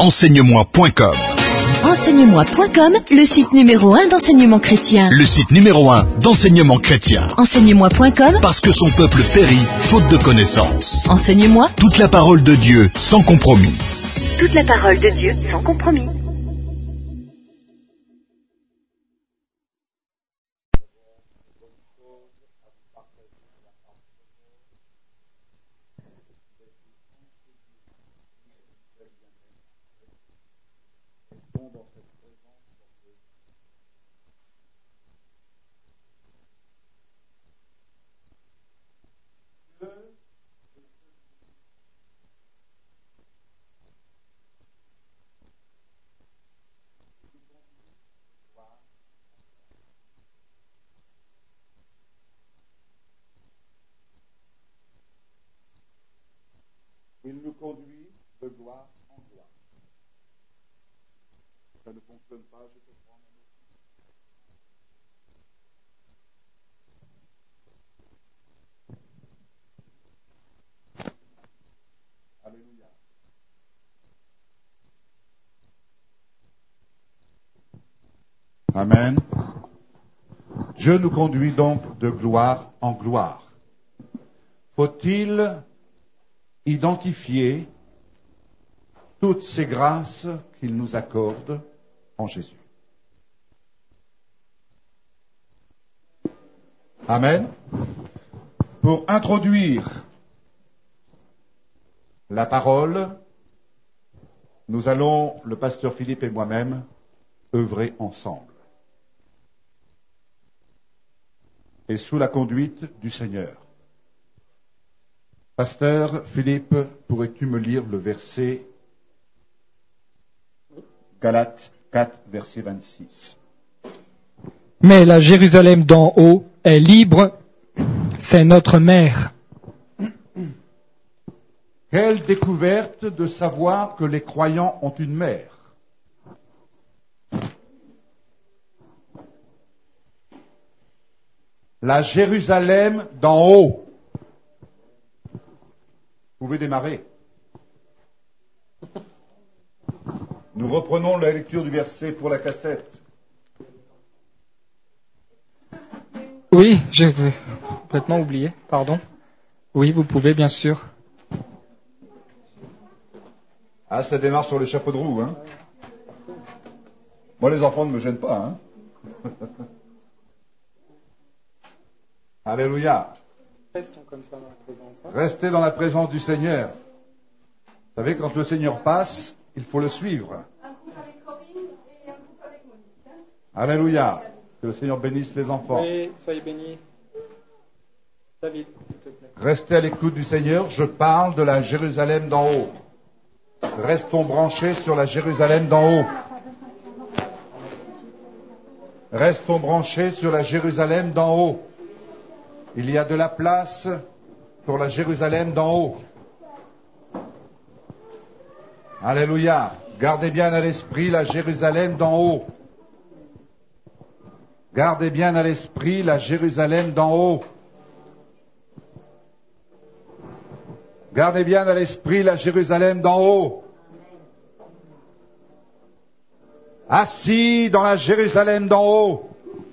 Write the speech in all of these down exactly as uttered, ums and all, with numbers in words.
enseigne-moi point com. enseigne-moi point com, le site numéro un d'enseignement chrétien. Le site numéro un d'enseignement chrétien. enseigne-moi point com, parce que son peuple périt faute de connaissances. Enseigne-moi toute la parole de Dieu sans compromis. Toute la parole de Dieu sans compromis. Il nous conduit de gloire en gloire. Ça ne fonctionne pas, je te prends mon outil. Alléluia. Amen. Dieu nous conduit donc de gloire en gloire. Faut-il identifier toutes ces grâces qu'il nous accorde en Jésus? Amen. Pour introduire la parole, nous allons, le pasteur Philippe et moi-même, œuvrer ensemble. Et sous la conduite du Seigneur. Pasteur Philippe, pourrais-tu me lire le verset Galates quatre, verset vingt-six. Mais la Jérusalem d'en haut est libre, c'est notre mère. Quelle découverte de savoir que les croyants ont une mère. La Jérusalem d'en haut. Vous pouvez démarrer. Nous reprenons la lecture du verset pour la cassette. Oui, j'ai complètement oublié, pardon. Oui, vous pouvez, bien sûr. Ah, ça démarre sur le chapeau de roue, hein. Moi, les enfants ne me gênent pas, hein. Alléluia. Restons comme ça dans la présence. Hein. Restez dans la présence du Seigneur. Vous savez, quand le Seigneur passe, il faut le suivre. Un groupe avec Corinne et un groupe avec Monique. Hein. Alléluia. Que le Seigneur bénisse les enfants. Oui, soyez bénis. David, s'il te plaît. Restez à l'écoute du Seigneur. Je parle de la Jérusalem d'en haut. Restons branchés sur la Jérusalem d'en haut. Restons branchés sur la Jérusalem d'en haut. Il y a de la place pour la Jérusalem d'en haut. Alléluia. Gardez bien à l'esprit la Jérusalem d'en haut. Gardez bien à l'esprit la Jérusalem d'en haut. Gardez bien à l'esprit la Jérusalem d'en haut. Assis dans la Jérusalem d'en haut.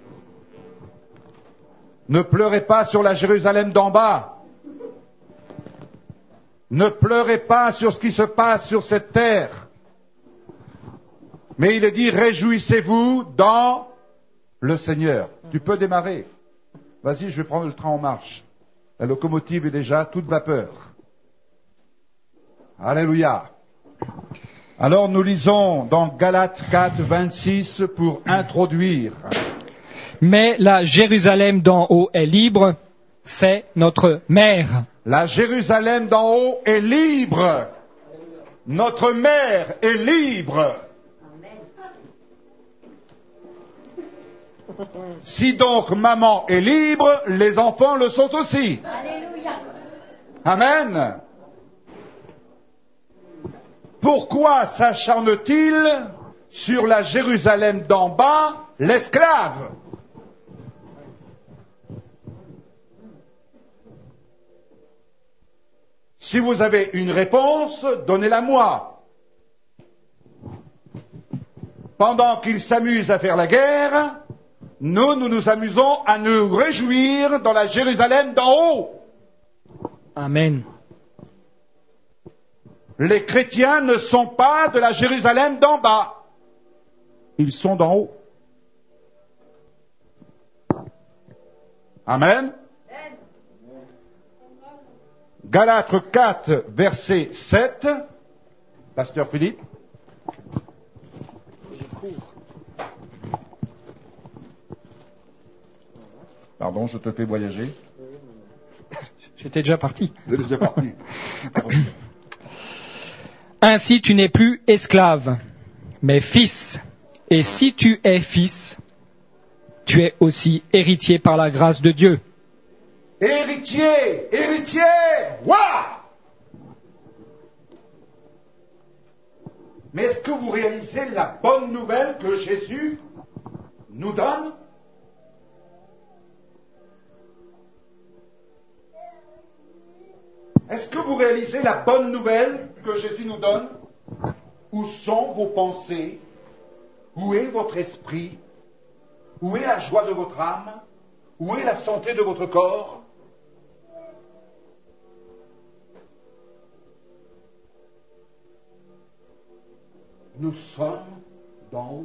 Ne pleurez pas sur la Jérusalem d'en bas. Ne pleurez pas sur ce qui se passe sur cette terre. Mais il est dit, réjouissez-vous dans le Seigneur. Tu peux démarrer. Vas-y, je vais prendre le train en marche. La locomotive est déjà toute vapeur. Alléluia. Alors nous lisons dans Galates quatre, vingt-six pour introduire. Mais la Jérusalem d'en haut est libre, c'est notre mère. La Jérusalem d'en haut est libre. Notre mère est libre. Si donc maman est libre, les enfants le sont aussi. Alléluia. Amen. Pourquoi s'acharne-t-il sur la Jérusalem d'en bas, l'esclave? Si vous avez une réponse, donnez-la moi. pendant qu'ils s'amusent à faire la guerre, nous, nous nous amusons à nous réjouir dans la Jérusalem d'en haut. Amen. Les chrétiens ne sont pas de la Jérusalem d'en bas. Ils sont d'en haut. Amen. Galates quatre, verset sept. Pasteur Philippe. Pardon, je te fais voyager. J'étais déjà parti. Je suis déjà parti. Ainsi tu n'es plus esclave, mais fils. Et si tu es fils, tu es aussi héritier par la grâce de Dieu. Héritier, héritier, waouh! Mais est-ce que vous réalisez la bonne nouvelle que Jésus nous donne? Est-ce que vous réalisez la bonne nouvelle que Jésus nous donne? Où sont vos pensées? Où est votre esprit? Où est la joie de votre âme? Où est la santé de votre corps? Nous sommes d'en haut.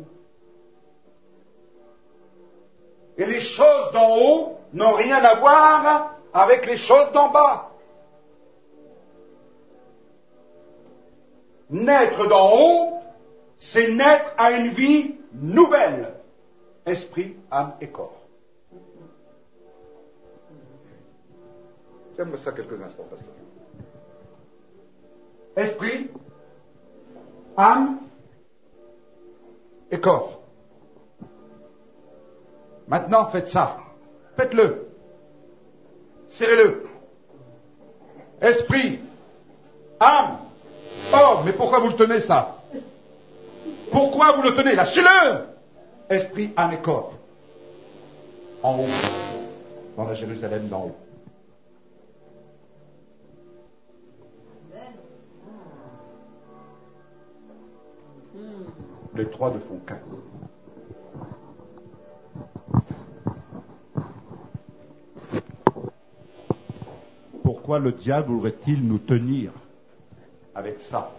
Et les choses d'en haut n'ont rien à voir avec les choses d'en bas. Naître d'en haut, c'est naître à une vie nouvelle. Esprit, âme et corps. Tiens-moi ça quelques instants, pasteur. Esprit, âme et corps. Maintenant, faites ça. Faites-le. Serrez-le. Esprit, âme. Oh, mais pourquoi vous le tenez ça? Pourquoi vous le tenez? Lâchez-le. Esprit, âme et corps. En haut. Dans la Jérusalem d'en haut. Les trois ne font qu'un. Pourquoi le diable voudrait-il nous tenir avec ça?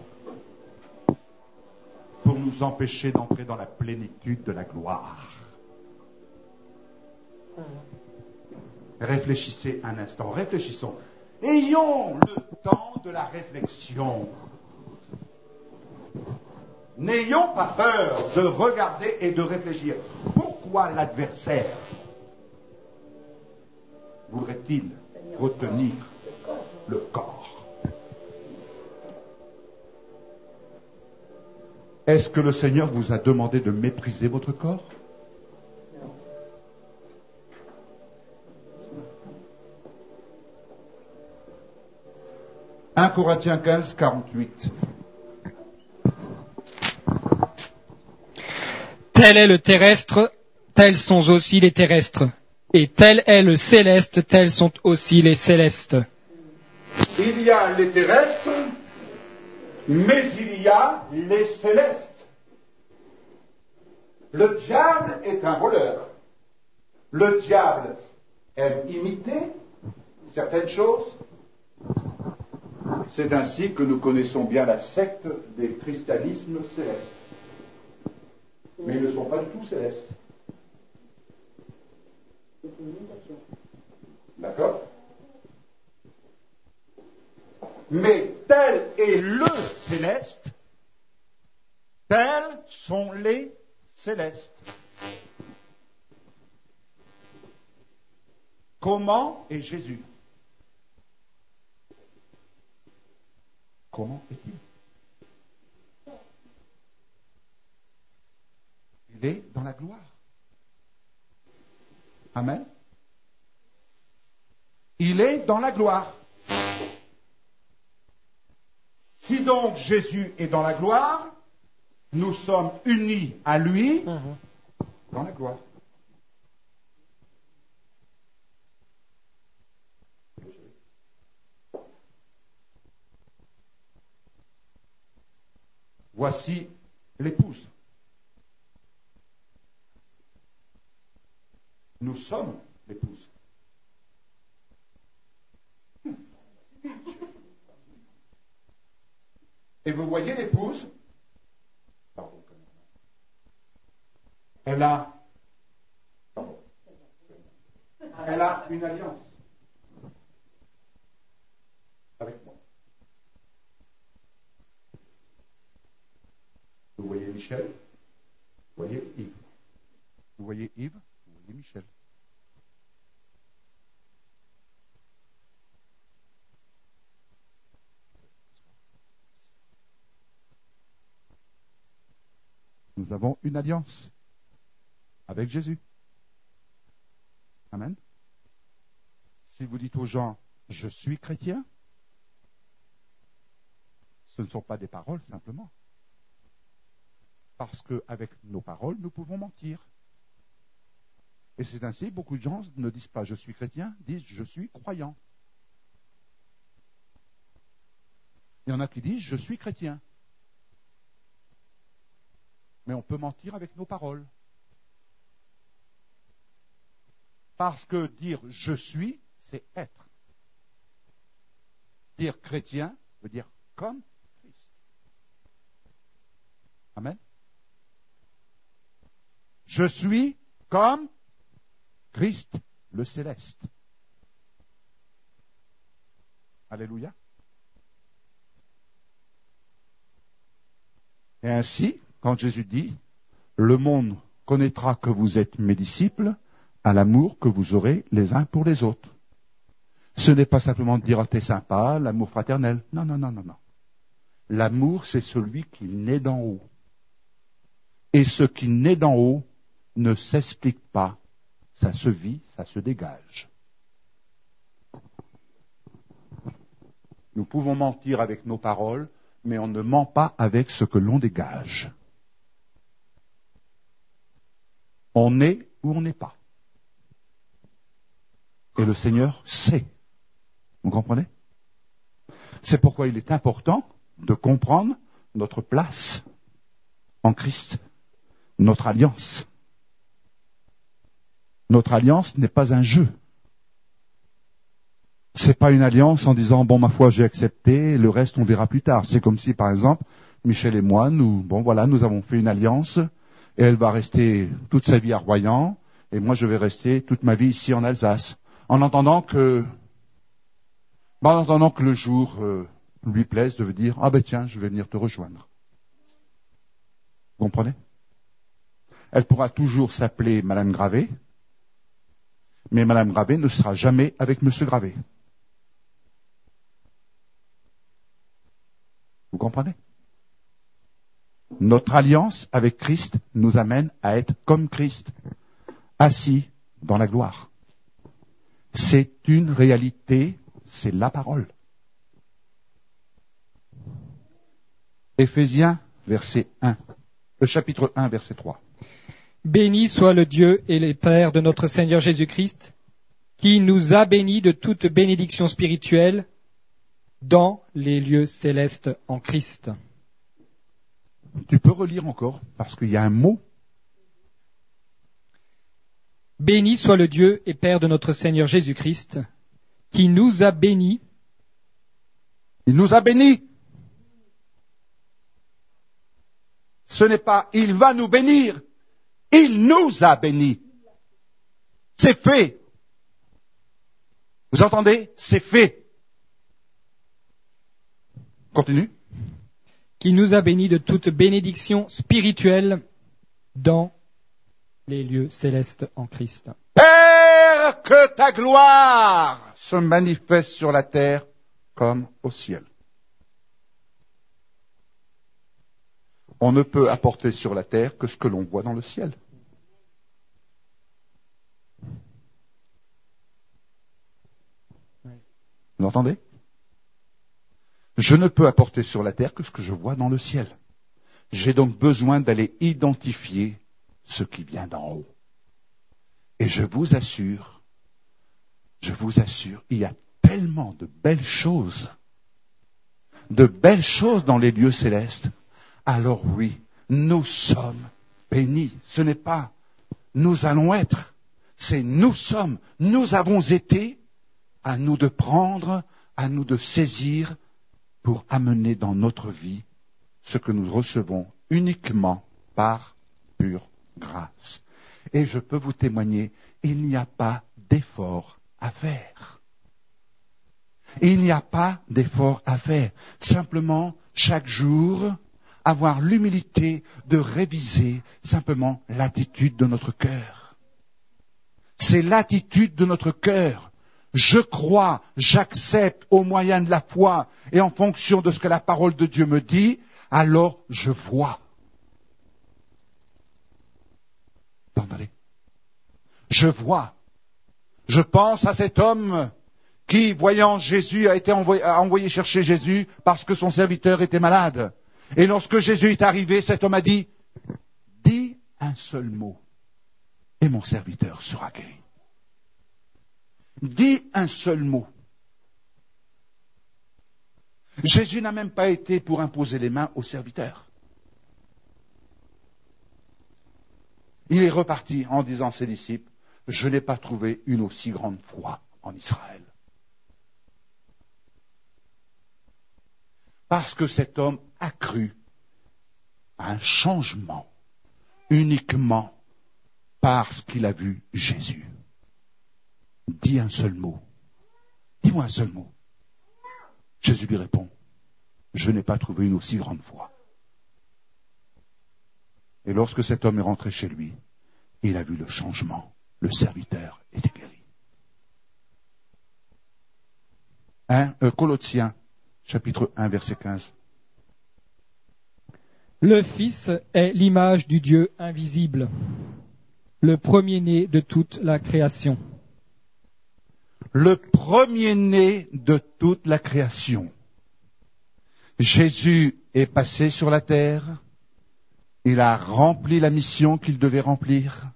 Pour nous empêcher d'entrer dans la plénitude de la gloire. Réfléchissez un instant, réfléchissons. Ayons le temps de la réflexion. N'ayons pas peur de regarder et de réfléchir. Pourquoi l'adversaire voudrait-il retenir le corps? Est-ce que le Seigneur vous a demandé de mépriser votre corps? un Corinthiens quinze, quarante-huit. Tel est le terrestre, tels sont aussi les terrestres. Et tel est le céleste, tels sont aussi les célestes. Il y a les terrestres, mais il y a les célestes. Le diable est un voleur. Le diable aime imiter certaines choses. C'est ainsi que nous connaissons bien la secte des christianismes célestes. Mais ils ne sont pas du tout célestes. D'accord? Mais tel est le céleste, tels sont les célestes. Comment est Jésus? Comment est-il? Il est dans la gloire. Amen. Il est dans la gloire. Si donc Jésus est dans la gloire, nous sommes unis à lui dans la gloire. Voici l'épouse. Nous sommes l'épouse. Et vous voyez l'épouse, pardon, elle a, pardon, elle a une alliance avec moi. Vous voyez Michel, vous voyez Yves. Vous voyez Yves, vous voyez Michel. Nous avons une alliance avec Jésus. Amen. Si vous dites aux gens, je suis chrétien, ce ne sont pas des paroles simplement. Parce qu'avec nos paroles, nous pouvons mentir. Et c'est ainsi, beaucoup de gens ne disent pas je suis chrétien, disent je suis croyant. Il y en a qui disent je suis chrétien. Mais on peut mentir avec nos paroles. Parce que dire je suis, c'est être. Dire chrétien veut dire comme Christ. Amen. Je suis comme Christ le céleste. Alléluia. Et ainsi, quand Jésus dit, le monde connaîtra que vous êtes mes disciples à l'amour que vous aurez les uns pour les autres. Ce n'est pas simplement de dire, ah, t'es sympa, l'amour fraternel. Non, non, non, non, non. L'amour, c'est celui qui naît d'en haut. Et ce qui naît d'en haut ne s'explique pas. Ça se vit, ça se dégage. Nous pouvons mentir avec nos paroles, mais on ne ment pas avec ce que l'on dégage. On est ou on n'est pas. Et le Seigneur sait. Vous comprenez? C'est pourquoi il est important de comprendre notre place en Christ, notre alliance. Notre alliance n'est pas un jeu. C'est pas une alliance en disant bon, ma foi, j'ai accepté, le reste on verra plus tard. C'est comme si, par exemple, Michel et moi, nous, bon voilà, nous avons fait une alliance et elle va rester toute sa vie à Royan et moi je vais rester toute ma vie ici en Alsace, en entendant que, en entendant que le jour euh, lui plaise de dire ah ben tiens, je vais venir te rejoindre. Vous comprenez? Elle pourra toujours s'appeler Madame Gravé, mais Madame Gravé ne sera jamais avec Monsieur Gravé. Vous comprenez? Notre alliance avec Christ nous amène à être comme Christ, assis dans la gloire. C'est une réalité, c'est la parole. Éphésiens, verset un, le chapitre un, verset trois. Béni soit le Dieu et le Père de notre Seigneur Jésus-Christ, qui nous a bénis de toute bénédiction spirituelle dans les lieux célestes en Christ. Tu peux relire encore, parce qu'il y a un mot. Béni soit le Dieu et Père de notre Seigneur Jésus-Christ, qui nous a bénis. Il nous a bénis. Ce n'est pas « il va nous bénir », il nous a bénis. C'est fait. Vous entendez? C'est fait. Continue. Qui nous a bénis de toute bénédiction spirituelle dans les lieux célestes en Christ. Père, que ta gloire se manifeste sur la terre comme au ciel. On ne peut apporter sur la terre que ce que l'on voit dans le ciel. Vous entendez? Je ne peux apporter sur la terre que ce que je vois dans le ciel. J'ai donc besoin d'aller identifier ce qui vient d'en haut. Et je vous assure, je vous assure, il y a tellement de belles choses, de belles choses dans les lieux célestes. Alors oui, nous sommes bénis. Ce n'est pas nous allons être, c'est nous sommes, nous avons été, à nous de prendre, à nous de saisir pour amener dans notre vie ce que nous recevons uniquement par pure grâce. Et je peux vous témoigner, il n'y a pas d'effort à faire. Il n'y a pas d'effort à faire. Simplement, chaque jour, avoir l'humilité de réviser simplement l'attitude de notre cœur. C'est l'attitude de notre cœur. Je crois, j'accepte au moyen de la foi et en fonction de ce que la parole de Dieu me dit, alors je vois. Entendez ? Je vois. Je pense à cet homme qui, voyant Jésus, a été envoyé, a envoyé chercher Jésus parce que son serviteur était malade. Et lorsque Jésus est arrivé, cet homme a dit, « Dis un seul mot et mon serviteur sera guéri. » Dis un seul mot. Jésus n'a même pas été pour imposer les mains au serviteur. Il est reparti en disant à ses disciples, « Je n'ai pas trouvé une aussi grande foi en Israël. » Parce que cet homme a cru à un changement uniquement parce qu'il a vu Jésus. Dis un seul mot. Dis-moi un seul mot. Jésus lui répond, je n'ai pas trouvé une aussi grande foi. Et lorsque cet homme est rentré chez lui, il a vu le changement. Le serviteur était guéri. Hein, euh, Colossiens, chapitre un, verset quinze. Le Fils est l'image du Dieu invisible, le premier-né de toute la création. Le premier-né de toute la création. Jésus est passé sur la terre. Il a rempli la mission qu'il devait remplir.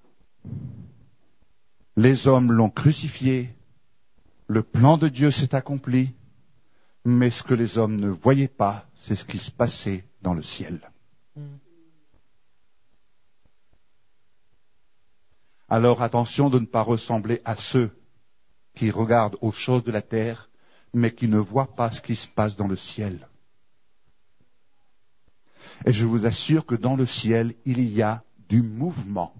Les hommes l'ont crucifié. Le plan de Dieu s'est accompli. Mais ce que les hommes ne voyaient pas, c'est ce qui se passait dans le ciel. Alors attention de ne pas ressembler à ceux qui regardent aux choses de la terre, mais qui ne voient pas ce qui se passe dans le ciel. Et je vous assure que dans le ciel, il y a du mouvement.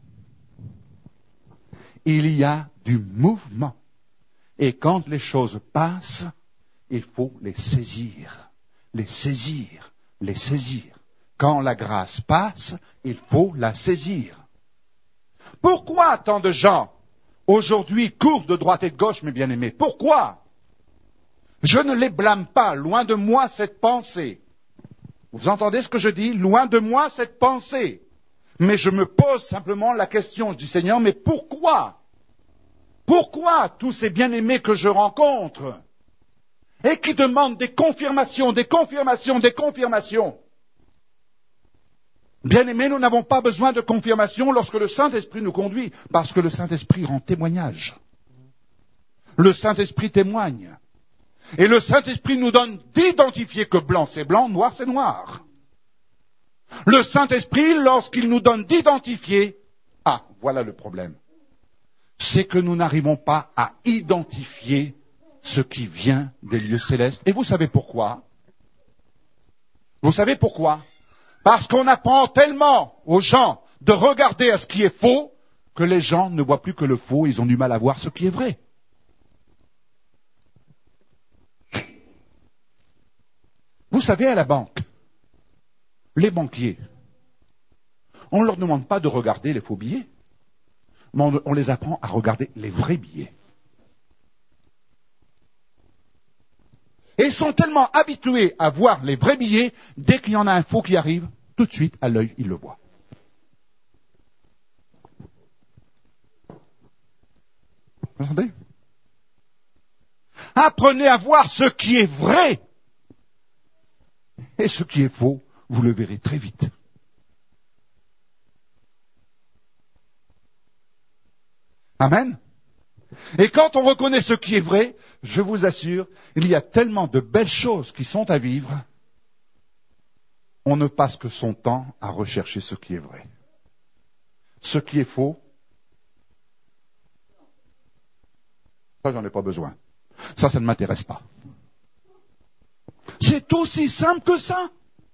Il y a du mouvement. Et quand les choses passent, il faut les saisir, les saisir, les saisir. Quand la grâce passe, il faut la saisir. Pourquoi tant de gens aujourd'hui courent de droite et de gauche, mes bien-aimés? Pourquoi? Je ne les blâme pas, loin de moi cette pensée. Vous entendez ce que je dis? Loin de moi cette pensée. Mais je me pose simplement la question, je dis Seigneur, mais pourquoi? Pourquoi tous ces bien-aimés que je rencontre et qui demandent des confirmations, des confirmations, des confirmations? Bien-aimés, nous n'avons pas besoin de confirmation lorsque le Saint-Esprit nous conduit, parce que le Saint-Esprit rend témoignage. Le Saint-Esprit témoigne. Et le Saint-Esprit nous donne d'identifier que blanc c'est blanc, noir c'est noir. Le Saint-Esprit, lorsqu'il nous donne d'identifier, ah, voilà le problème, c'est que nous n'arrivons pas à identifier ce qui vient des lieux célestes. Et vous savez pourquoi? Vous savez pourquoi? Parce qu'on apprend tellement aux gens de regarder à ce qui est faux que les gens ne voient plus que le faux, ils ont du mal à voir ce qui est vrai. Vous savez, à la banque, les banquiers, on ne leur demande pas de regarder les faux billets, mais on, on les apprend à regarder les vrais billets. Et ils sont tellement habitués à voir les vrais billets, dès qu'il y en a un faux qui arrive, tout de suite, à l'œil, ils le voient. Vous entendez? Apprenez à voir ce qui est vrai. Et ce qui est faux, vous le verrez très vite. Amen. Et quand on reconnaît ce qui est vrai, je vous assure, il y a tellement de belles choses qui sont à vivre, on ne passe que son temps à rechercher ce qui est vrai. Ce qui est faux, Ça, j'en ai pas besoin. Ça, ça ne m'intéresse pas. C'est aussi simple que ça.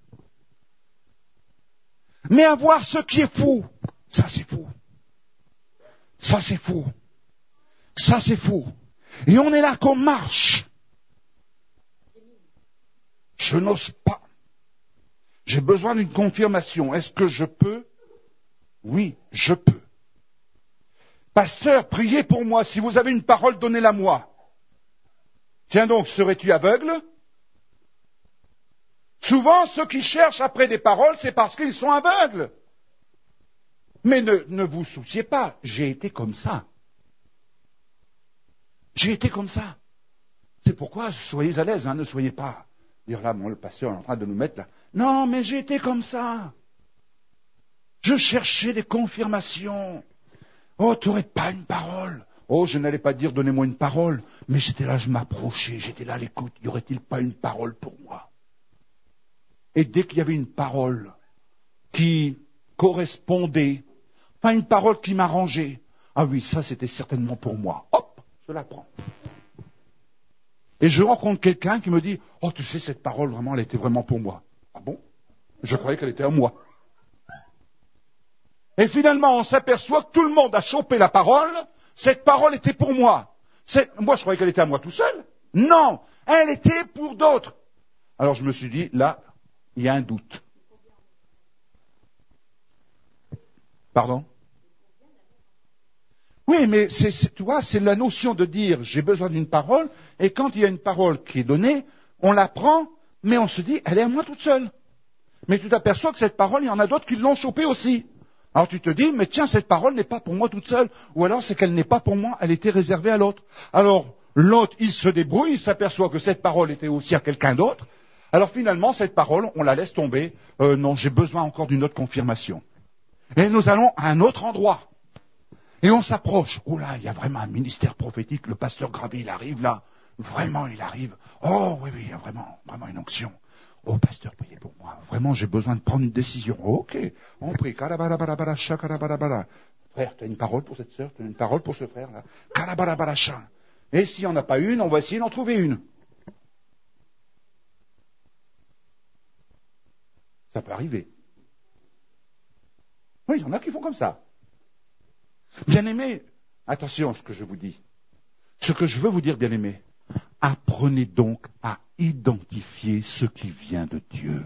Mais avoir ce qui est faux, ça c'est faux. Ça c'est faux. Ça c'est faux. Et on est là qu'on marche. Je n'ose pas. J'ai besoin d'une confirmation. Est-ce que je peux? Oui, je peux. Pasteur, priez pour moi. Si vous avez une parole, donnez-la moi. Tiens donc, serais-tu aveugle? Souvent, ceux qui cherchent après des paroles, c'est parce qu'ils sont aveugles. Mais ne, ne vous souciez pas, j'ai été comme ça. J'ai été comme ça. C'est pourquoi, soyez à l'aise, hein, ne soyez pas. Dire là, bon, le pasteur est en train de nous mettre là. Non, mais j'ai été comme ça. Je cherchais des confirmations. Oh, tu n'aurais pas une parole. Oh, je n'allais pas dire donnez-moi une parole. Mais j'étais là, je m'approchais, j'étais là à l'écoute. Y aurait-il pas une parole pour moi? Et dès qu'il y avait une parole qui correspondait, enfin une parole qui m'arrangeait, ah oui, ça c'était certainement pour moi. Hop, je la prends. Et je rencontre quelqu'un qui me dit, oh tu sais, cette parole vraiment, elle était vraiment pour moi. Ah bon? Je croyais qu'elle était à moi. Et finalement, on s'aperçoit que tout le monde a chopé la parole, cette parole était pour moi. Cette... Moi, je croyais qu'elle était à moi tout seul. Non, elle était pour d'autres. Alors je me suis dit, là, il y a un doute. Pardon? Oui, mais c'est, c'est, tu vois, c'est la notion de dire j'ai besoin d'une parole, et quand il y a une parole qui est donnée, on la prend, mais on se dit, elle est à moi toute seule. Mais tu t'aperçois que cette parole, il y en a d'autres qui l'ont chopée aussi. Alors tu te dis, mais tiens, cette parole n'est pas pour moi toute seule. Ou alors c'est qu'elle n'est pas pour moi, elle était réservée à l'autre. Alors l'autre, il se débrouille, il s'aperçoit que cette parole était aussi à quelqu'un d'autre. Alors finalement, cette parole, on la laisse tomber. Euh, non, j'ai besoin encore d'une autre confirmation. Et nous allons à un autre endroit. Et on s'approche. Oh là, il y a vraiment un ministère prophétique. Le pasteur Gravé, il arrive là. Vraiment, il arrive. Oh oui, oui, il y a vraiment, vraiment une onction. Oh, pasteur, priez pour moi. Vraiment, j'ai besoin de prendre une décision. Ok, on prie. Kalabalabalabalasha, kalabalabala. Frère, tu as une parole pour cette sœur? Tu as une parole pour ce frère-là? Kalabalabalacha. Et s'il n'y en a pas une, on va essayer d'en trouver une. Ça peut arriver. Oui, il y en a qui font comme ça. Bien-aimés, attention à ce que je vous dis. Ce que je veux vous dire, bien-aimés, apprenez donc à identifier ce qui vient de Dieu.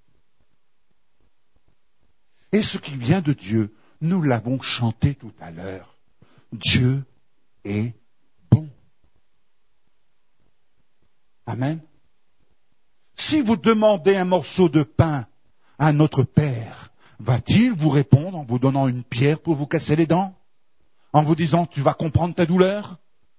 Et ce qui vient de Dieu, nous l'avons chanté tout à l'heure. Dieu est bon. Amen. Si vous demandez un morceau de pain à notre Père, va-t-il vous répondre en vous donnant une pierre pour vous casser les dents? En vous disant, tu vas comprendre ta douleur?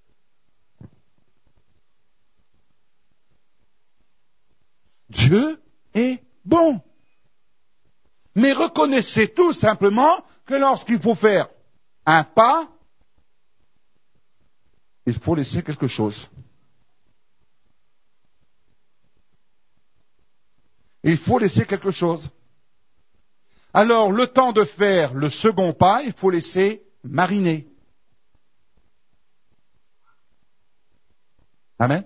Dieu est bon. Mais reconnaissez tout simplement que lorsqu'il faut faire un pas, il faut laisser quelque chose. Il faut laisser quelque chose. Alors, le temps de faire le second pas, il faut laisser mariner. Amen.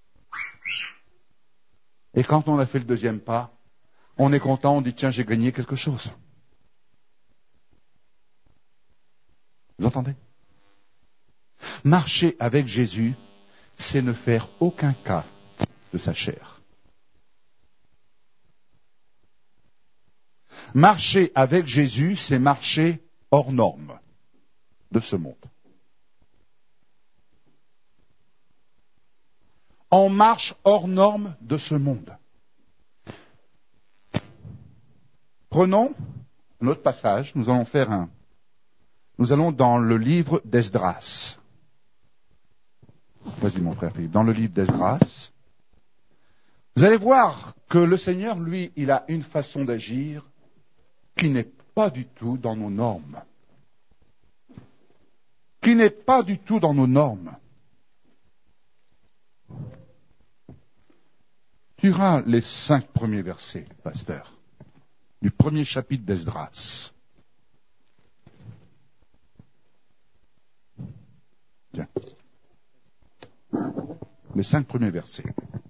Et quand on a fait le deuxième pas, on est content, on dit tiens, j'ai gagné quelque chose. Vous entendez? Marcher avec Jésus, c'est ne faire aucun cas de sa chair. Marcher avec Jésus, c'est marcher hors norme de ce monde. On marche hors norme de ce monde. Prenons un autre passage, nous allons faire un. Nous allons dans le livre d'Esdras. Vas-y mon frère Philippe, dans le livre d'Esdras. Vous allez voir que le Seigneur, lui, il a une façon d'agir qui n'est pas du tout dans nos normes. Qui n'est pas du tout dans nos normes. Tu iras les cinq premiers versets, pasteur, du premier chapitre d'Esdras. Tiens. les cinq premiers versets.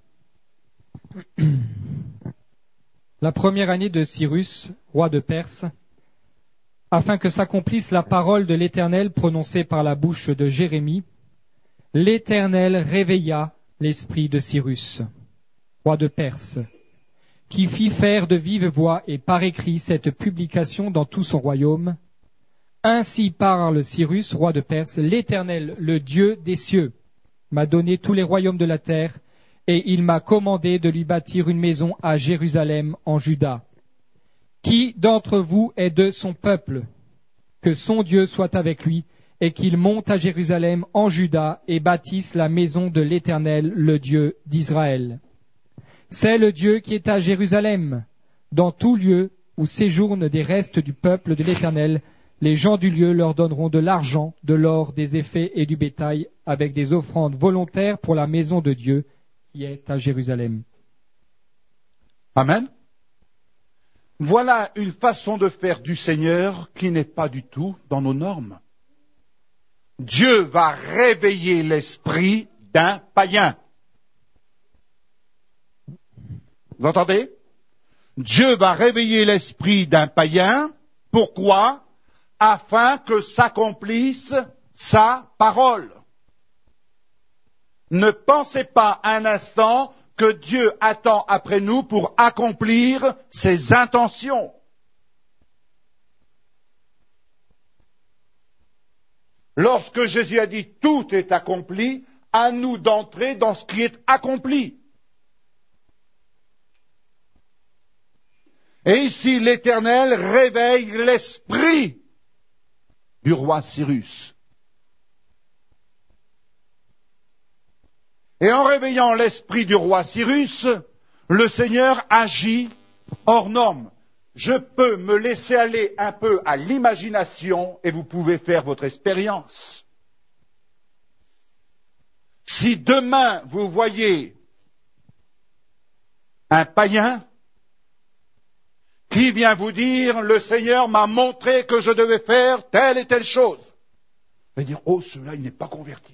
La première année de Cyrus, roi de Perse, afin que s'accomplisse la parole de l'Éternel prononcée par la bouche de Jérémie, l'Éternel réveilla l'esprit de Cyrus, roi de Perse, qui fit faire de vive voix et par écrit cette publication dans tout son royaume. Ainsi parle Cyrus, roi de Perse, l'Éternel, le Dieu des cieux, m'a donné tous les royaumes de la terre, et il m'a commandé de lui bâtir une maison à Jérusalem en Juda. Qui d'entre vous est de son peuple? Que son Dieu soit avec lui, et qu'il monte à Jérusalem en Juda et bâtisse la maison de l'Éternel, le Dieu d'Israël. C'est le Dieu qui est à Jérusalem. Dans tout lieu où séjournent des restes du peuple de l'Éternel, les gens du lieu leur donneront de l'argent, de l'or, des effets et du bétail, avec des offrandes volontaires pour la maison de Dieu qui est à Jérusalem. Amen. Voilà une façon de faire du Seigneur qui n'est pas du tout dans nos normes. Dieu va réveiller l'esprit d'un païen. Vous entendez? Dieu va réveiller l'esprit d'un païen. Pourquoi? Afin que s'accomplisse sa parole. Ne pensez pas un instant que Dieu attend après nous pour accomplir ses intentions. Lorsque Jésus a dit « tout est accompli », à nous d'entrer dans ce qui est accompli. Et ici, l'Éternel réveille l'esprit du roi Cyrus. Et en réveillant l'esprit du roi Cyrus, le Seigneur agit hors norme. Je peux me laisser aller un peu à l'imagination et vous pouvez faire votre expérience. Si demain vous voyez un païen qui vient vous dire « Le Seigneur m'a montré que je devais faire telle et telle chose », vous allez dire « Oh, celui-là, il n'est pas converti.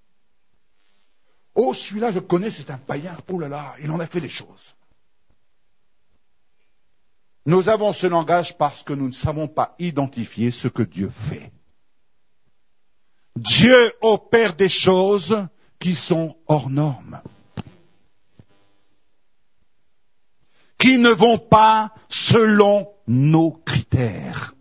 Oh, celui-là, je connais, c'est un païen. Oh là là, il en a fait des choses. » Nous avons ce langage parce que nous ne savons pas identifier ce que Dieu fait. Dieu opère des choses qui sont hors normes, qui ne vont pas selon nos critères.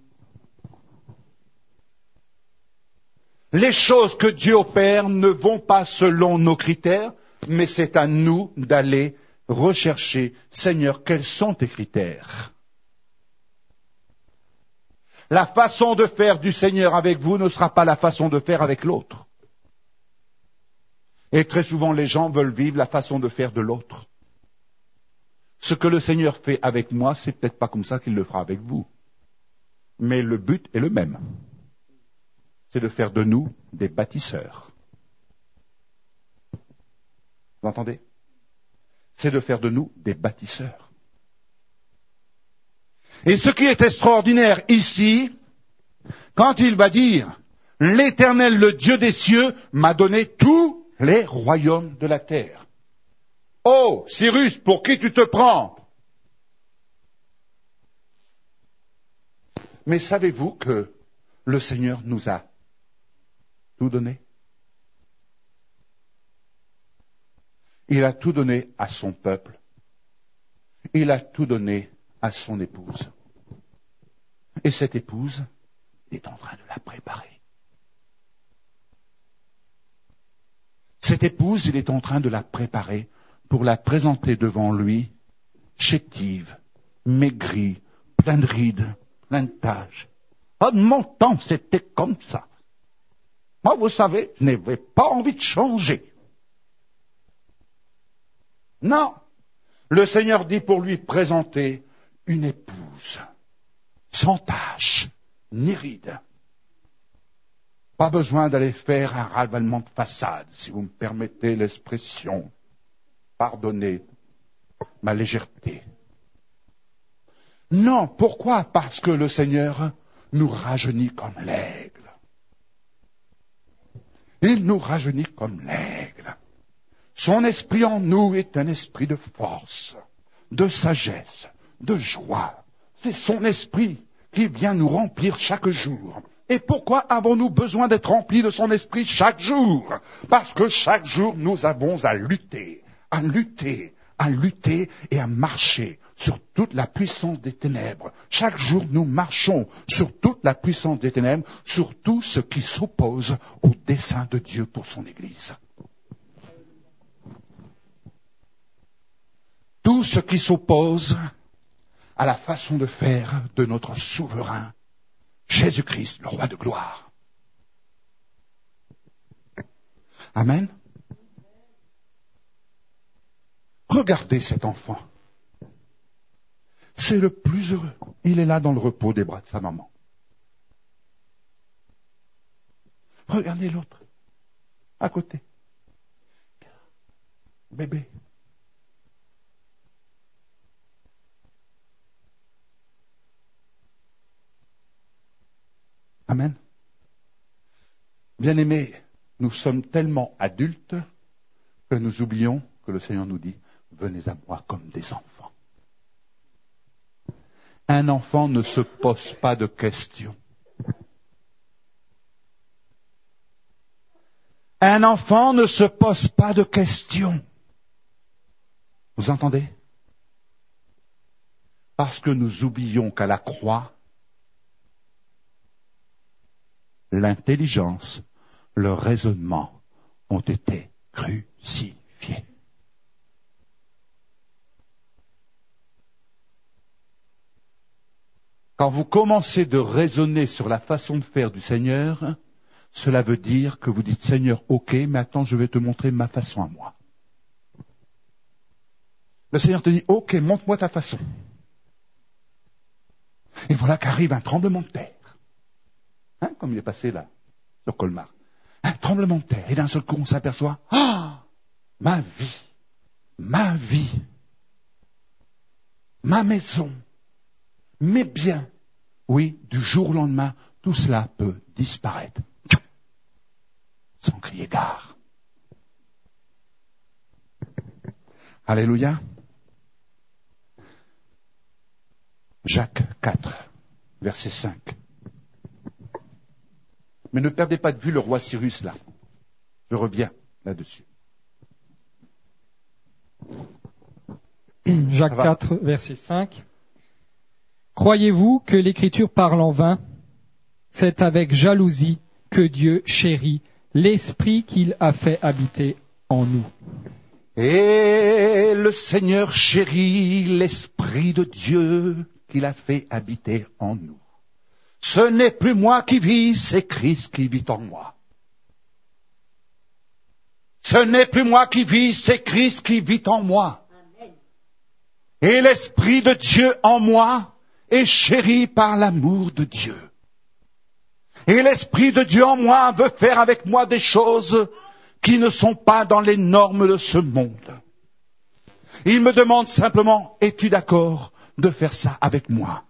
Les choses que Dieu opère ne vont pas selon nos critères, mais c'est à nous d'aller rechercher, Seigneur, quels sont tes critères? La façon de faire du Seigneur avec vous ne sera pas la façon de faire avec l'autre. Et très souvent, les gens veulent vivre la façon de faire de l'autre. Ce que le Seigneur fait avec moi, c'est peut-être pas comme ça qu'il le fera avec vous. Mais le but est le même. C'est de faire de nous des bâtisseurs. Vous entendez? C'est de faire de nous des bâtisseurs. Et ce qui est extraordinaire ici, quand il va dire « L'Éternel, le Dieu des cieux, m'a donné tous les royaumes de la terre. » Oh, Cyrus, pour qui tu te prends? Mais savez-vous que le Seigneur nous a tout donné? Il a tout donné à son peuple. Il a tout donné à son épouse. Et cette épouse est en train de la préparer. Cette épouse, il est en train de la préparer pour la présenter devant lui, chétive, maigrie, pleine de rides, pleine de taches. Ah, de mon temps, c'était comme ça. Moi, vous savez, je n'avais pas envie de changer. Non. Le Seigneur dit pour lui présenter une épouse, sans tache, ni rides. Pas besoin d'aller faire un ravalement de façade, si vous me permettez l'expression. Pardonnez ma légèreté. Non, pourquoi? Parce que le Seigneur nous rajeunit comme l'aigle. Il nous rajeunit comme l'aigle. Son esprit en nous est un esprit de force, de sagesse, de joie. C'est son esprit qui vient nous remplir chaque jour. Et pourquoi avons-nous besoin d'être remplis de son esprit chaque jour? Parce que chaque jour, nous avons à lutter, à lutter, à lutter et à marcher sur toute la puissance des ténèbres. Chaque jour, nous marchons sur toute la puissance des ténèbres, sur tout ce qui s'oppose au dessein de Dieu pour son Église. Tout ce qui s'oppose à la façon de faire de notre souverain, Jésus-Christ, le roi de gloire. Amen. Regardez cet enfant. C'est le plus heureux. Il est là dans le repos des bras de sa maman. Regardez l'autre, à côté. Bébé. Amen. Bien-aimés, nous sommes tellement adultes que nous oublions que le Seigneur nous dit « Venez à moi comme des enfants ». Un enfant ne se pose pas de questions. Un enfant ne se pose pas de questions. Vous entendez? Parce que nous oublions qu'à la croix, l'intelligence, le raisonnement ont été crucifiés. Quand vous commencez de raisonner sur la façon de faire du Seigneur, cela veut dire que vous dites, Seigneur, ok, maintenant je vais te montrer ma façon à moi. Le Seigneur te dit, ok, montre-moi ta façon. Et voilà qu'arrive un tremblement de terre. Hein, comme il est passé là, sur Colmar. Un tremblement de terre. Et d'un seul coup, on s'aperçoit, ah, ma vie, ma vie, ma maison, mes biens. Oui, du jour au lendemain, tout cela peut disparaître. Sans crier gare. Alléluia. Jacques quatre, verset cinq. Mais ne perdez pas de vue le roi Cyrus là. Je reviens là-dessus. Jacques quatre, verset cinq. Croyez-vous que l'Écriture parle en vain? C'est avec jalousie que Dieu chérit l'Esprit qu'il a fait habiter en nous. Et le Seigneur chérit l'Esprit de Dieu qu'il a fait habiter en nous. Ce n'est plus moi qui vis, c'est Christ qui vit en moi. Ce n'est plus moi qui vis, c'est Christ qui vit en moi. Amen. Et l'Esprit de Dieu en moi est chéri par l'amour de Dieu. Et l'Esprit de Dieu en moi veut faire avec moi des choses qui ne sont pas dans les normes de ce monde. Il me demande simplement, es-tu d'accord de faire ça avec moi?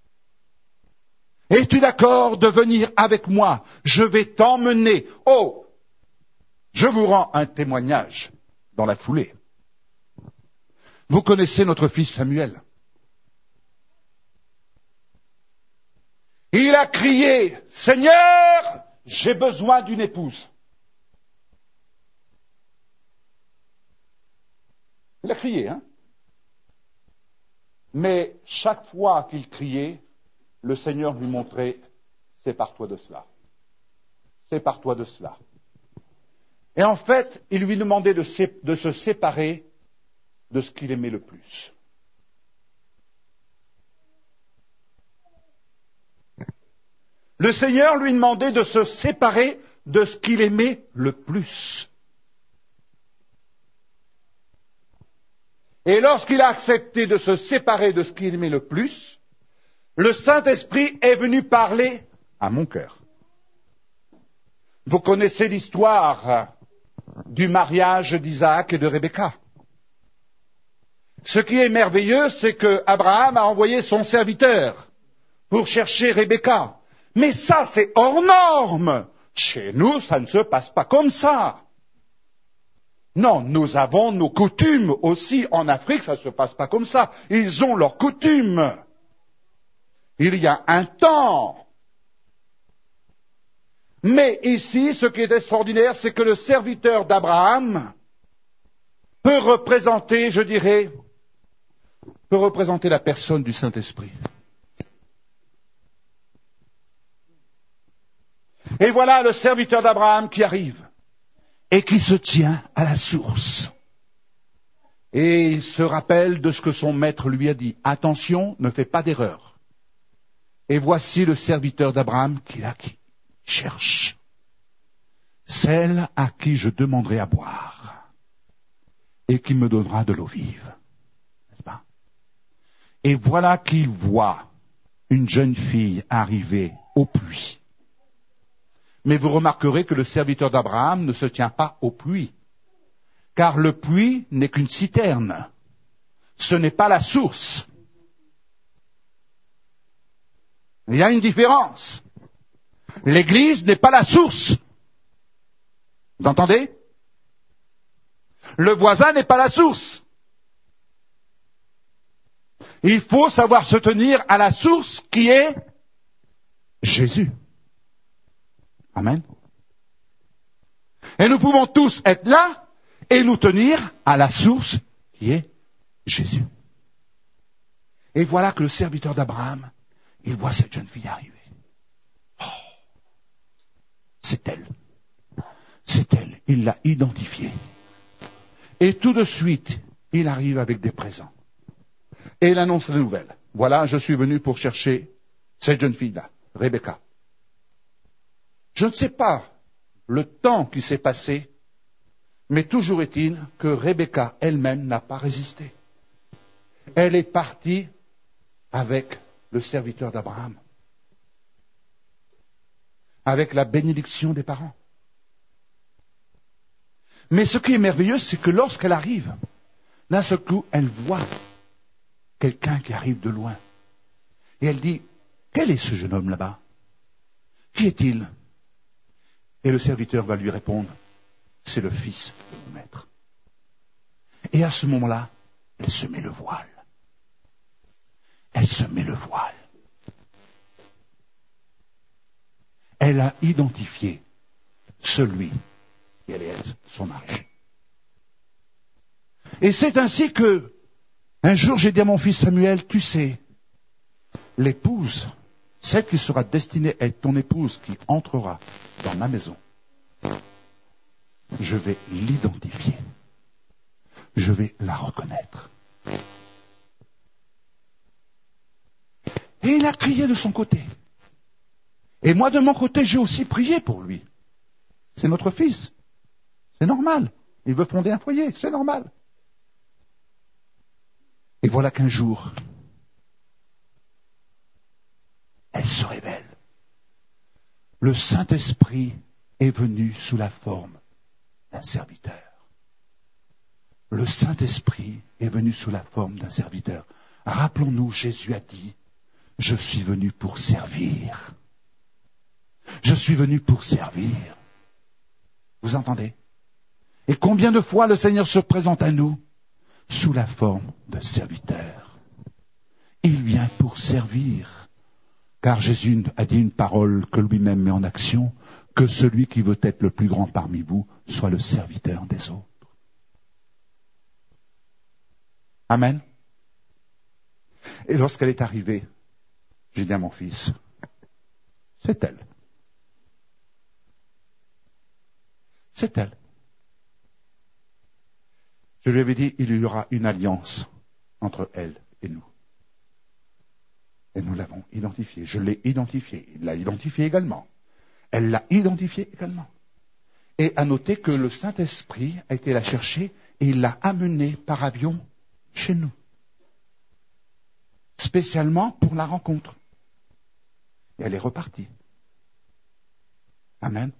Es-tu d'accord de venir avec moi? Je vais t'emmener. Oh, je vous rends un témoignage dans la foulée. Vous connaissez notre fils Samuel. Il a crié, Seigneur, j'ai besoin d'une épouse. Il a crié, hein? Mais chaque fois qu'il criait, le Seigneur lui montrait, sépare-toi de cela. Sépare-toi de cela. Et en fait, il lui demandait de, sé- de se séparer de ce qu'il aimait le plus. Le Seigneur lui demandait de se séparer de ce qu'il aimait le plus. Et lorsqu'il a accepté de se séparer de ce qu'il aimait le plus, le Saint-Esprit est venu parler à mon cœur. Vous connaissez l'histoire du mariage d'Isaac et de Rebecca. Ce qui est merveilleux, c'est que Abraham a envoyé son serviteur pour chercher Rebecca. Mais ça, c'est hors norme. Chez nous, ça ne se passe pas comme ça. Non, nous avons nos coutumes aussi. En Afrique, ça ne se passe pas comme ça. Ils ont leurs coutumes. Il y a un temps. Mais ici, ce qui est extraordinaire, c'est que le serviteur d'Abraham peut représenter, je dirais, peut représenter la personne du Saint-Esprit. Et voilà le serviteur d'Abraham qui arrive et qui se tient à la source. Et il se rappelle de ce que son maître lui a dit. Attention, ne fais pas d'erreur. Et voici le serviteur d'Abraham qui là, qui cherche celle à qui je demanderai à boire et qui me donnera de l'eau vive. N'est-ce pas? Et voilà qu'il voit une jeune fille arriver au puits. Mais vous remarquerez que le serviteur d'Abraham ne se tient pas au puits, car le puits n'est qu'une citerne. Ce n'est pas la source. Il y a une différence. L'Église n'est pas la source. Vous entendez? Le voisin n'est pas la source. Il faut savoir se tenir à la source qui est Jésus. Amen. Et nous pouvons tous être là et nous tenir à la source qui est Jésus. Et voilà que le serviteur d'Abraham, il voit cette jeune fille arriver. Oh, c'est elle. C'est elle. Il l'a identifiée. Et tout de suite, il arrive avec des présents. Et il annonce la nouvelle. Voilà, je suis venu pour chercher cette jeune fille-là, Rebecca. Je ne sais pas le temps qui s'est passé, mais toujours est-il que Rebecca elle-même n'a pas résisté. Elle est partie avec le serviteur d'Abraham, avec la bénédiction des parents. Mais ce qui est merveilleux, c'est que lorsqu'elle arrive, d'un seul coup, elle voit quelqu'un qui arrive de loin. Et elle dit, quel est ce jeune homme là-bas? Qui est-il? Et le serviteur va lui répondre, c'est le fils de mon maître. Et à ce moment-là, elle se met le voile. Elle se met le voile. Elle a identifié celui qui allait être son mari. Et c'est ainsi que, un jour, j'ai dit à mon fils Samuel, tu sais, l'épouse, celle qui sera destinée à être ton épouse, qui entrera dans ma maison, je vais l'identifier. Je vais la reconnaître. Et il a crié de son côté. Et moi, de mon côté, j'ai aussi prié pour lui. C'est notre fils. C'est normal. Il veut fonder un foyer. C'est normal. Et voilà qu'un jour, elle se révèle. Le Saint-Esprit est venu sous la forme d'un serviteur. Le Saint-Esprit est venu sous la forme d'un serviteur. Rappelons-nous, Jésus a dit, je suis venu pour servir. Je suis venu pour servir. Vous entendez? Et combien de fois le Seigneur se présente à nous sous la forme de serviteur? Il vient pour servir. Car Jésus a dit une parole que lui-même met en action, que celui qui veut être le plus grand parmi vous soit le serviteur des autres. Amen. Et lorsqu'elle est arrivée, j'ai dit à mon fils, c'est elle. C'est elle. Je lui avais dit, il y aura une alliance entre elle et nous. Et nous l'avons identifiée. Je l'ai identifiée. Il l'a identifiée également. Elle l'a identifiée également. Et à noter que le Saint-Esprit a été la chercher et il l'a amenée par avion chez nous. Spécialement pour la rencontre. Et elle est repartie. Amen.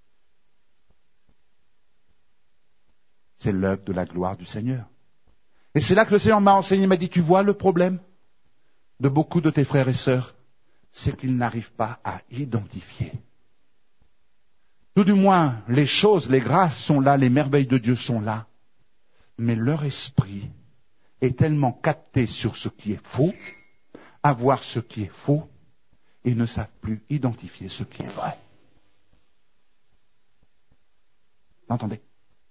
C'est l'œuvre de la gloire du Seigneur. Et c'est là que le Seigneur m'a enseigné, m'a dit, tu vois le problème de beaucoup de tes frères et sœurs, c'est qu'ils n'arrivent pas à identifier Tout du moins, les choses, les grâces sont là, les merveilles de Dieu sont là. Mais leur esprit est tellement capté sur ce qui est faux, à voir ce qui est faux, ils ne savent plus identifier ce qui est vrai. Vous entendez?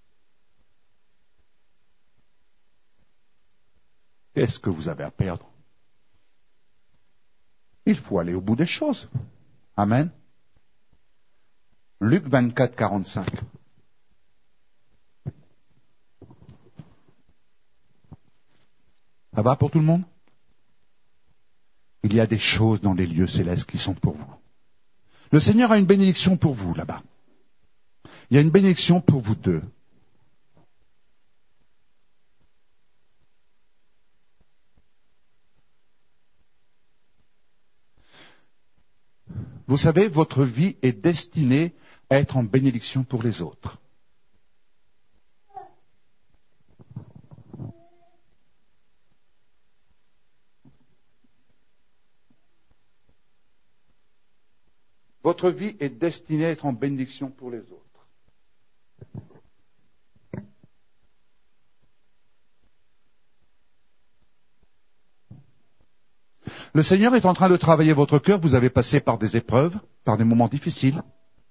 Qu'est-ce que vous avez à perdre? Il faut aller au bout des choses. Amen. Luc vingt-quatre, quarante-cinq. Ça va pour tout le monde? Il y a des choses dans les lieux célestes qui sont pour vous. Le Seigneur a une bénédiction pour vous là-bas. Il y a une bénédiction pour vous deux. Vous savez, votre vie est destinée à être en bénédiction pour les autres. Votre vie est destinée à être en bénédiction pour les autres. Le Seigneur est en train de travailler votre cœur. Vous avez passé par des épreuves, par des moments difficiles.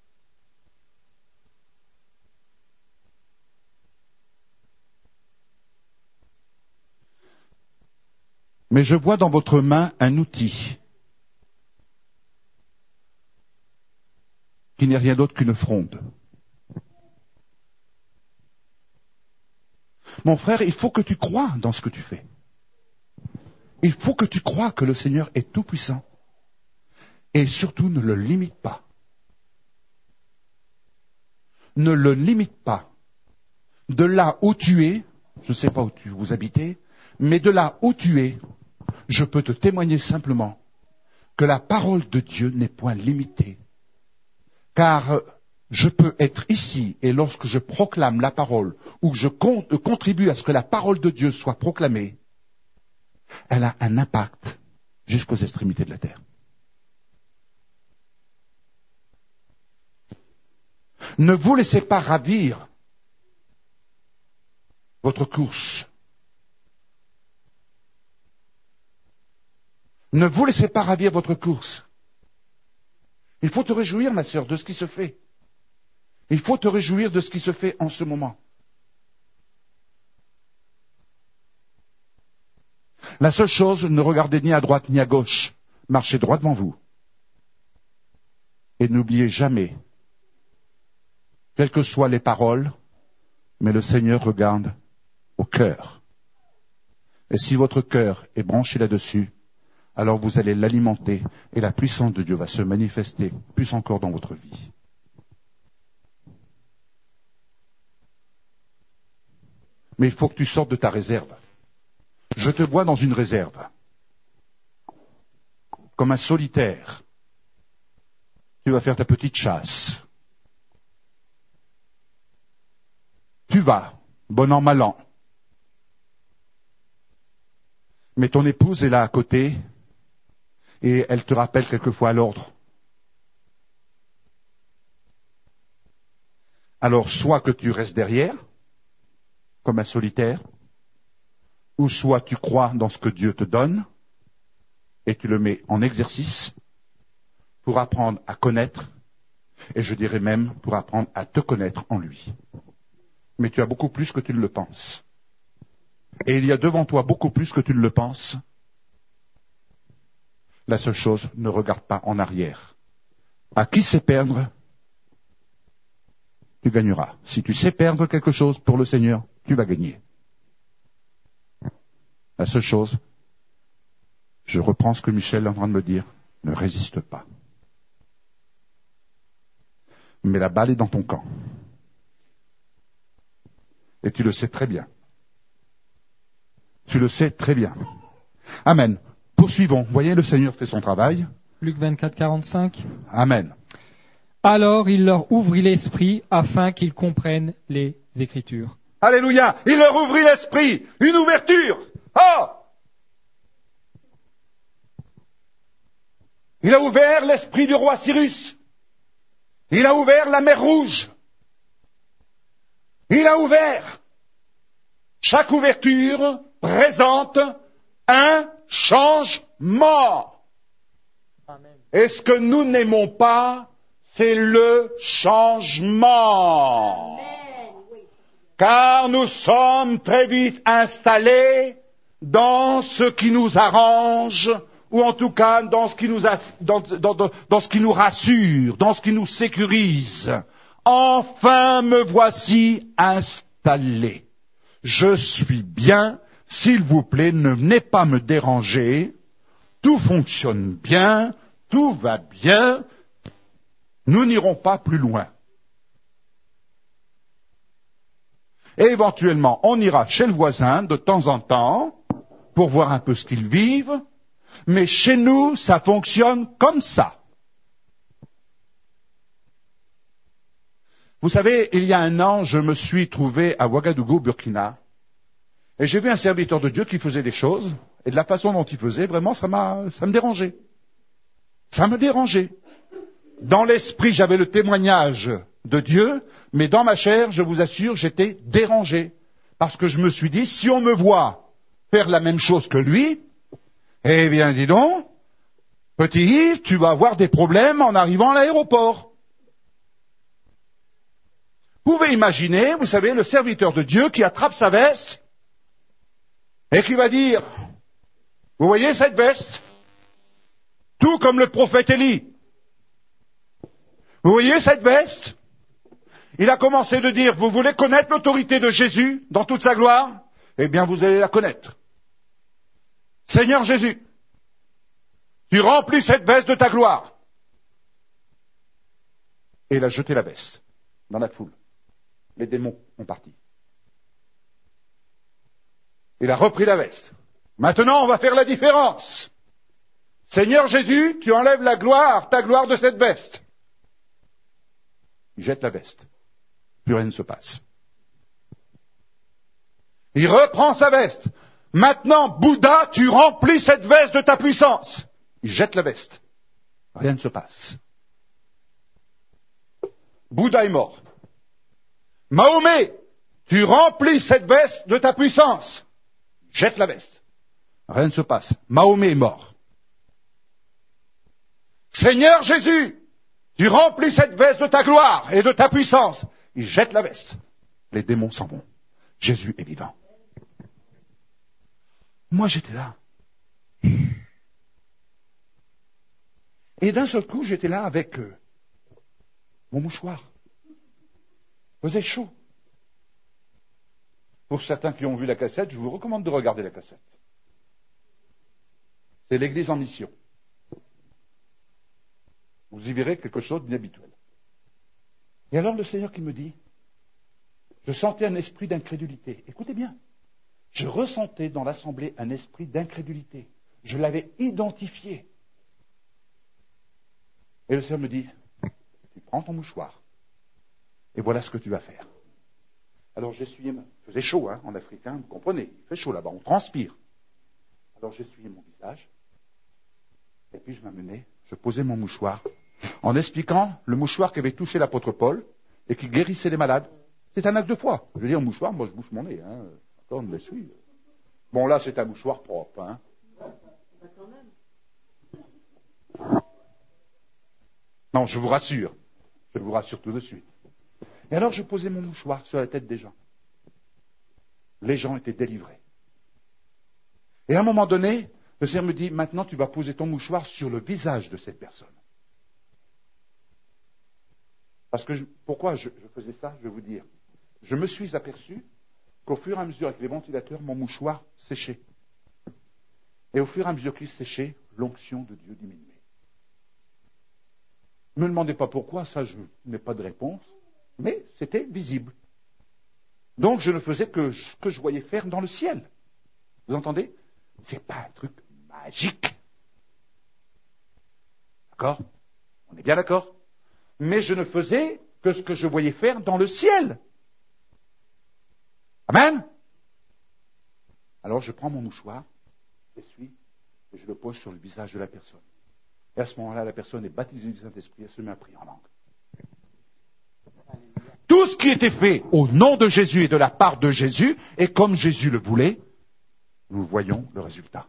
Mais je vois dans votre main un outil qui n'est rien d'autre qu'une fronde. Mon frère, il faut que tu crois dans ce que tu fais. Il faut que tu crois que le Seigneur est tout-puissant. Et surtout, ne le limite pas. Ne le limite pas. De là où tu es, je ne sais pas où tu vous habitez, mais de là où tu es, je peux te témoigner simplement que la parole de Dieu n'est point limitée. Car je peux être ici et lorsque je proclame la parole ou que je contribue à ce que la parole de Dieu soit proclamée, elle a un impact jusqu'aux extrémités de la terre. Ne vous laissez pas ravir votre course. Ne vous laissez pas ravir votre course. Il faut te réjouir, ma sœur, de ce qui se fait. Il faut te réjouir de ce qui se fait en ce moment. La seule chose, ne regardez ni à droite ni à gauche. Marchez droit devant vous. Et n'oubliez jamais, quelles que soient les paroles, mais le Seigneur regarde au cœur. Et si votre cœur est branché là-dessus, alors vous allez l'alimenter et la puissance de Dieu va se manifester plus encore dans votre vie. Mais il faut que tu sortes de ta réserve. Je te vois dans une réserve, comme un solitaire. Tu vas faire ta petite chasse. Tu vas, bon an, mal an. Mais ton épouse est là à côté et elle te rappelle quelquefois à l'ordre. Alors, soit que tu restes derrière, comme un solitaire, ou soit tu crois dans ce que Dieu te donne et tu le mets en exercice pour apprendre à connaître, et je dirais même pour apprendre à te connaître en lui. Mais tu as beaucoup plus que tu ne le penses. Et il y a devant toi beaucoup plus que tu ne le penses. La seule chose, ne regarde pas en arrière. À qui sait perdre, tu gagneras. Si tu sais perdre quelque chose pour le Seigneur, tu vas gagner. La seule chose, je reprends ce que Michel est en train de me dire, ne résiste pas. Mais la balle est dans ton camp. Et tu le sais très bien. Tu le sais très bien. Amen. Poursuivons. Voyez, le Seigneur fait son travail. Luc vingt-quatre, quarante-cinq. Amen. Alors il leur ouvrit l'esprit afin qu'ils comprennent les Écritures. Alléluia. Il leur ouvrit l'esprit. Une ouverture. Oh! Il a ouvert l'esprit du roi Cyrus. Il a ouvert la mer Rouge. Il a ouvert. Chaque ouverture présente un changement. Amen. Et ce que nous n'aimons pas, c'est le changement. Car nous sommes très vite installés dans ce qui nous arrange, ou en tout cas dans ce qui nous, a, dans, dans, dans, dans ce qui nous rassure, dans ce qui nous sécurise. Enfin me voici installé. Je suis bien, s'il vous plaît, ne venez pas me déranger. Tout fonctionne bien, tout va bien. Nous n'irons pas plus loin. Et éventuellement, on ira chez le voisin de temps en temps pour voir un peu ce qu'ils vivent. Mais chez nous, ça fonctionne comme ça. Vous savez, il y a un an, je me suis trouvé à Ouagadougou, Burkina, et j'ai vu un serviteur de Dieu qui faisait des choses, et de la façon dont il faisait, vraiment, ça m'a, ça me dérangeait. Ça me dérangeait. Dans l'esprit, j'avais le témoignage de Dieu, mais dans ma chair, je vous assure, j'étais dérangé. Parce que je me suis dit, si on me voit faire la même chose que lui, eh bien, dis donc, petit Yves, tu vas avoir des problèmes en arrivant à l'aéroport. Vous pouvez imaginer, vous savez, le serviteur de Dieu qui attrape sa veste et qui va dire, vous voyez cette veste? Tout comme le prophète Élie. Vous voyez cette veste? Il a commencé de dire, vous voulez connaître l'autorité de Jésus dans toute sa gloire? Eh bien, vous allez la connaître. Seigneur Jésus, tu remplis cette veste de ta gloire. Et il a jeté la veste dans la foule. Les démons ont parti. Il a repris la veste. Maintenant, on va faire la différence. Seigneur Jésus, tu enlèves la gloire, ta gloire de cette veste. Il jette la veste. Plus rien ne se passe. Il reprend sa veste. Maintenant, Bouddha, tu remplis cette veste de ta puissance. Il jette la veste. Rien ne se passe. Bouddha est mort. Mahomet, tu remplis cette veste de ta puissance. Jette la veste. Rien ne se passe. Mahomet est mort. Seigneur Jésus, tu remplis cette veste de ta gloire et de ta puissance. Il jette la veste. Les démons s'en vont. Jésus est vivant. Moi, j'étais là. Et d'un seul coup, j'étais là avec euh, mon mouchoir. Il faisait chaud. Pour certains qui ont vu la cassette, je vous recommande de regarder la cassette. C'est l'Église en mission. Vous y verrez quelque chose d'inhabituel. Et alors le Seigneur qui me dit, je sentais un esprit d'incrédulité. Écoutez bien, je ressentais dans l'assemblée un esprit d'incrédulité. Je l'avais identifié. Et le Seigneur me dit, tu prends ton mouchoir, et voilà ce que tu vas faire. Alors j'essuyais, il faisait chaud hein, en Afrique, hein, vous comprenez, il fait chaud là-bas, on transpire. Alors j'essuyais mon visage, et puis je m'amenais, je posais mon mouchoir, en expliquant le mouchoir qui avait touché l'apôtre Paul, et qui guérissait les malades. C'est un acte de foi. Je veux dire, un mouchoir, moi je bouche mon nez, hein. Encore, on me l'essuie. Bon là, c'est un mouchoir propre, hein. Non, je vous rassure. Je vous rassure tout de suite. Et alors, je posais mon mouchoir sur la tête des gens. Les gens étaient délivrés. Et à un moment donné, le Seigneur me dit, maintenant tu vas poser ton mouchoir sur le visage de cette personne. Parce que, je, pourquoi je, je faisais ça, je vais vous dire. Je me suis aperçu qu'au fur et à mesure, avec les ventilateurs, mon mouchoir séchait. Et au fur et à mesure qu'il séchait, l'onction de Dieu diminuait. Ne me demandez pas pourquoi, ça je n'ai pas de réponse, mais c'était visible. Donc je ne faisais que ce que je voyais faire dans le ciel. Vous entendez? C'est pas un truc magique. D'accord? On est bien d'accord? Mais je ne faisais que ce que je voyais faire dans le ciel. Amen? Alors je prends mon mouchoir, j'essuie, et je le pose sur le visage de la personne. Et à ce moment-là, la personne est baptisée du Saint-Esprit, elle se met à prier en langue. qui était fait au nom de Jésus et de la part de Jésus, et comme Jésus le voulait, nous voyons le résultat.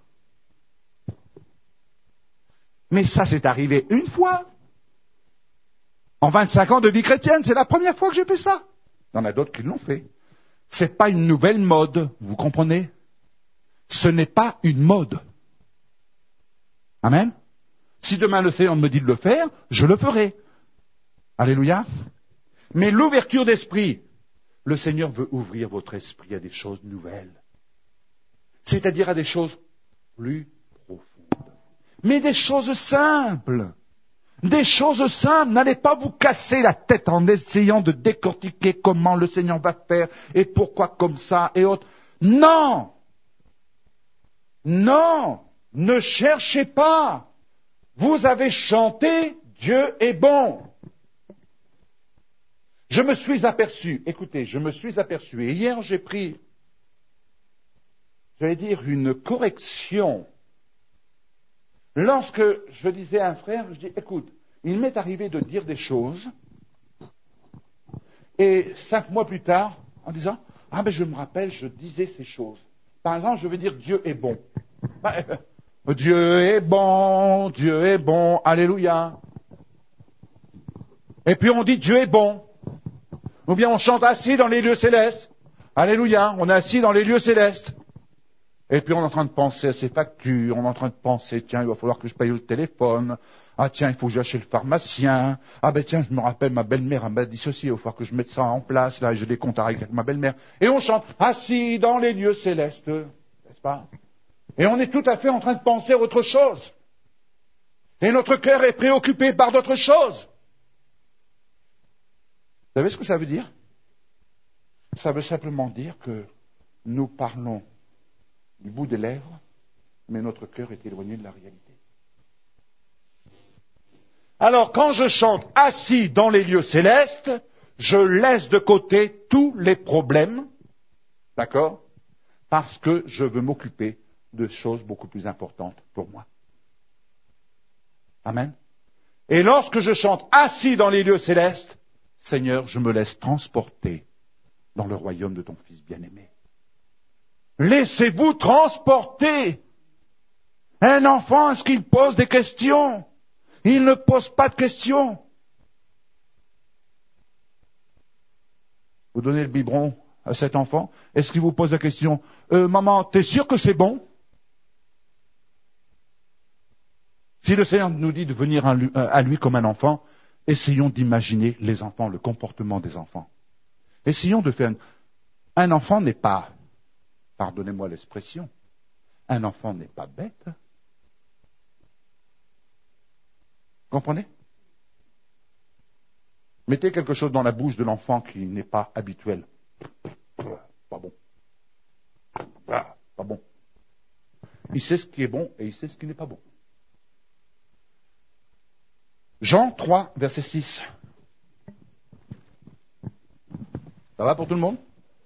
Mais ça, c'est arrivé une fois. En vingt-cinq ans de vie chrétienne, c'est la première fois que j'ai fait ça. Il y en a d'autres qui l'ont fait. C'est pas une nouvelle mode, vous comprenez? Ce n'est pas une mode. Amen? Si demain le Seigneur me dit de le faire, je le ferai. Alléluia. Mais l'ouverture d'esprit, le Seigneur veut ouvrir votre esprit à des choses nouvelles. C'est-à-dire à des choses plus profondes. Mais des choses simples. Des choses simples. N'allez pas vous casser la tête en essayant de décortiquer comment le Seigneur va faire et pourquoi comme ça et autres. Non! Non! Ne cherchez pas! Vous avez chanté « Dieu est bon ». Je me suis aperçu, écoutez, je me suis aperçu, et hier j'ai pris, j'allais dire, une correction. Lorsque je disais à un frère, je dis, écoute, il m'est arrivé de dire des choses, et cinq mois plus tard, en disant, ah ben je me rappelle, je disais ces choses. Par exemple, je veux dire Dieu est bon. Dieu est bon, Dieu est bon, alléluia. Et puis on dit Dieu est bon. Ou bien on chante assis dans les lieux célestes. Alléluia, on est assis dans les lieux célestes. Et puis on est en train de penser à ses factures, on est en train de penser, tiens, il va falloir que je paye le téléphone. Ah tiens, il faut que j'aille chez le pharmacien. Ah ben tiens, je me rappelle, ma belle-mère elle m'a dit ceci, il va falloir que je mette ça en place, là, j'ai des comptes à régler avec ma belle-mère. Et on chante assis dans les lieux célestes, n'est-ce pas? Et on est tout à fait en train de penser à autre chose. Et notre cœur est préoccupé par d'autres choses. Vous savez ce que ça veut dire? Ça veut simplement dire que nous parlons du bout des lèvres, mais notre cœur est éloigné de la réalité. Alors, quand je chante assis dans les lieux célestes, je laisse de côté tous les problèmes, d'accord? Parce que je veux m'occuper de choses beaucoup plus importantes pour moi. Amen. Et lorsque je chante assis dans les lieux célestes, Seigneur, je me laisse transporter dans le royaume de ton Fils bien-aimé. Laissez-vous transporter. Un enfant, est-ce qu'il pose des questions? Il ne pose pas de questions. Vous donnez le biberon à cet enfant, est-ce qu'il vous pose la question, euh, maman, t'es sûr que c'est bon? Si le Seigneur nous dit de venir à lui, à lui comme un enfant, essayons d'imaginer les enfants, le comportement des enfants. Essayons de faire... Un enfant n'est pas, pardonnez-moi l'expression, un enfant n'est pas bête. Comprenez? Mettez quelque chose dans la bouche de l'enfant qui n'est pas habituel. Pas bon. Pas bon. Il sait ce qui est bon et il sait ce qui n'est pas bon. Jean trois, verset six. Ça va pour tout le monde?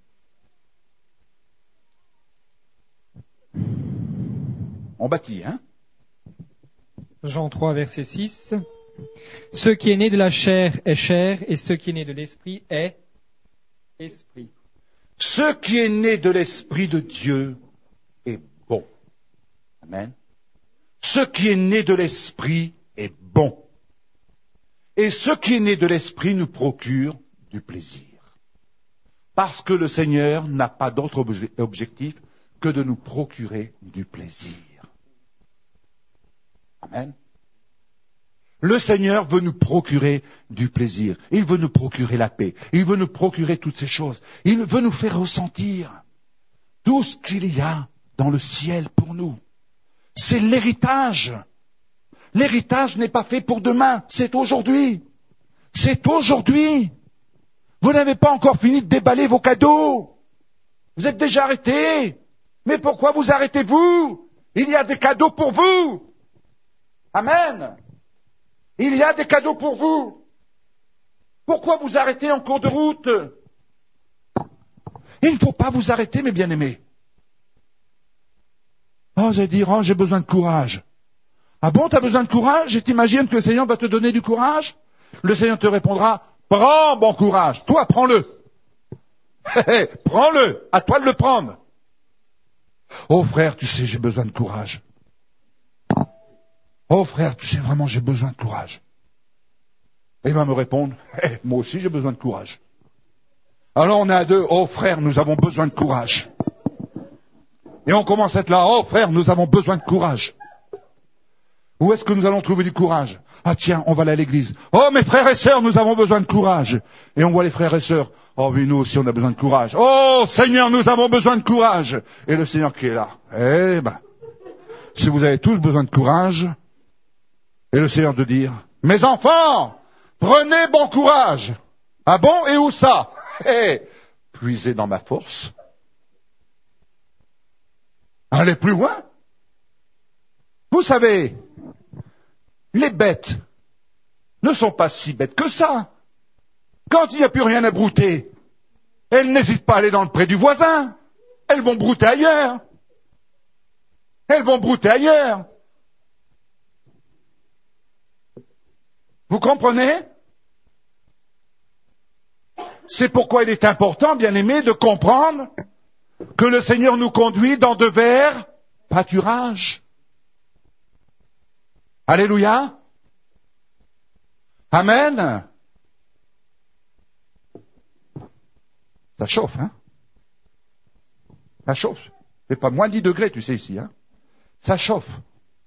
On bâtit, hein? Jean trois, verset six. Ce qui est né de la chair est chair, et ce qui est né de l'esprit est esprit. Ce qui est né de l'esprit de Dieu est bon. Amen. Ce qui est né de l'esprit est bon. Et ce qui est né de l'esprit nous procure du plaisir. Parce que le Seigneur n'a pas d'autre obje- objectif que de nous procurer du plaisir. Amen. Le Seigneur veut nous procurer du plaisir. Il veut nous procurer la paix. Il veut nous procurer toutes ces choses. Il veut nous faire ressentir tout ce qu'il y a dans le ciel pour nous. C'est l'héritage. L'héritage n'est pas fait pour demain, c'est aujourd'hui. C'est aujourd'hui. Vous n'avez pas encore fini de déballer vos cadeaux. Vous êtes déjà arrêtés. Mais pourquoi vous arrêtez-vous? Il y a des cadeaux pour vous. Amen. Il y a des cadeaux pour vous. Pourquoi vous arrêtez en cours de route? Il ne faut pas vous arrêter, mes bien-aimés. Oh, vous allez dire, oh, j'ai besoin de courage. Ah bon, tu as besoin de courage et t'imagines que le Seigneur va te donner du courage? Le Seigneur te répondra, prends bon courage, toi prends-le. Hé, hé, prends-le, à toi de le prendre. Oh frère, tu sais, j'ai besoin de courage. Oh frère, tu sais vraiment, j'ai besoin de courage. Et il va me répondre, hey, moi aussi j'ai besoin de courage. Alors on est à deux, oh frère, nous avons besoin de courage. Et on commence à être là, oh frère, nous avons besoin de courage. Où est-ce que nous allons trouver du courage? Ah tiens, on va aller à l'église. Oh mes frères et sœurs, nous avons besoin de courage. Et on voit les frères et sœurs, oh oui, nous aussi on a besoin de courage. Oh Seigneur, nous avons besoin de courage. Et le Seigneur qui est là, eh ben, si vous avez tous besoin de courage, et le Seigneur de dire, mes enfants, prenez bon courage. Ah bon, et où ça? Eh, puisez dans ma force. Allez plus loin. Vous savez, les bêtes ne sont pas si bêtes que ça. Quand il n'y a plus rien à brouter, elles n'hésitent pas à aller dans le pré du voisin. Elles vont brouter ailleurs. Elles vont brouter ailleurs. Vous comprenez? C'est pourquoi il est important, bien-aimés, de comprendre que le Seigneur nous conduit dans de verts pâturages. Alléluia. Amen. Ça chauffe, hein? Ça chauffe. C'est pas moins dix degrés, tu sais, ici, hein? Ça chauffe.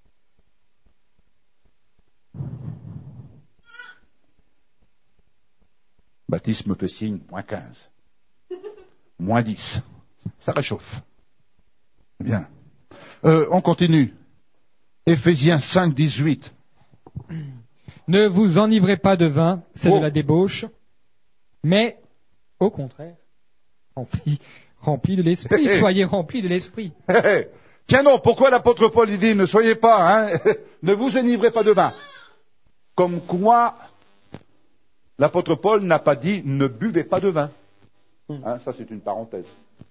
Baptiste me fait signe, moins quinze. Moins dix. Ça réchauffe. Bien. Euh, on continue. Éphésiens cinq, dix-huit. Ne vous enivrez pas de vin, c'est Oh. de la débauche, mais, au contraire, remplis, remplis de l'esprit, Hé, hé. soyez remplis de l'esprit. Hé, hé. Tiens donc, pourquoi l'apôtre Paul il dit, ne soyez pas, hein, ne vous enivrez pas de vin. Comme quoi, l'apôtre Paul n'a pas dit, ne buvez pas de vin. Hein, ça c'est une parenthèse.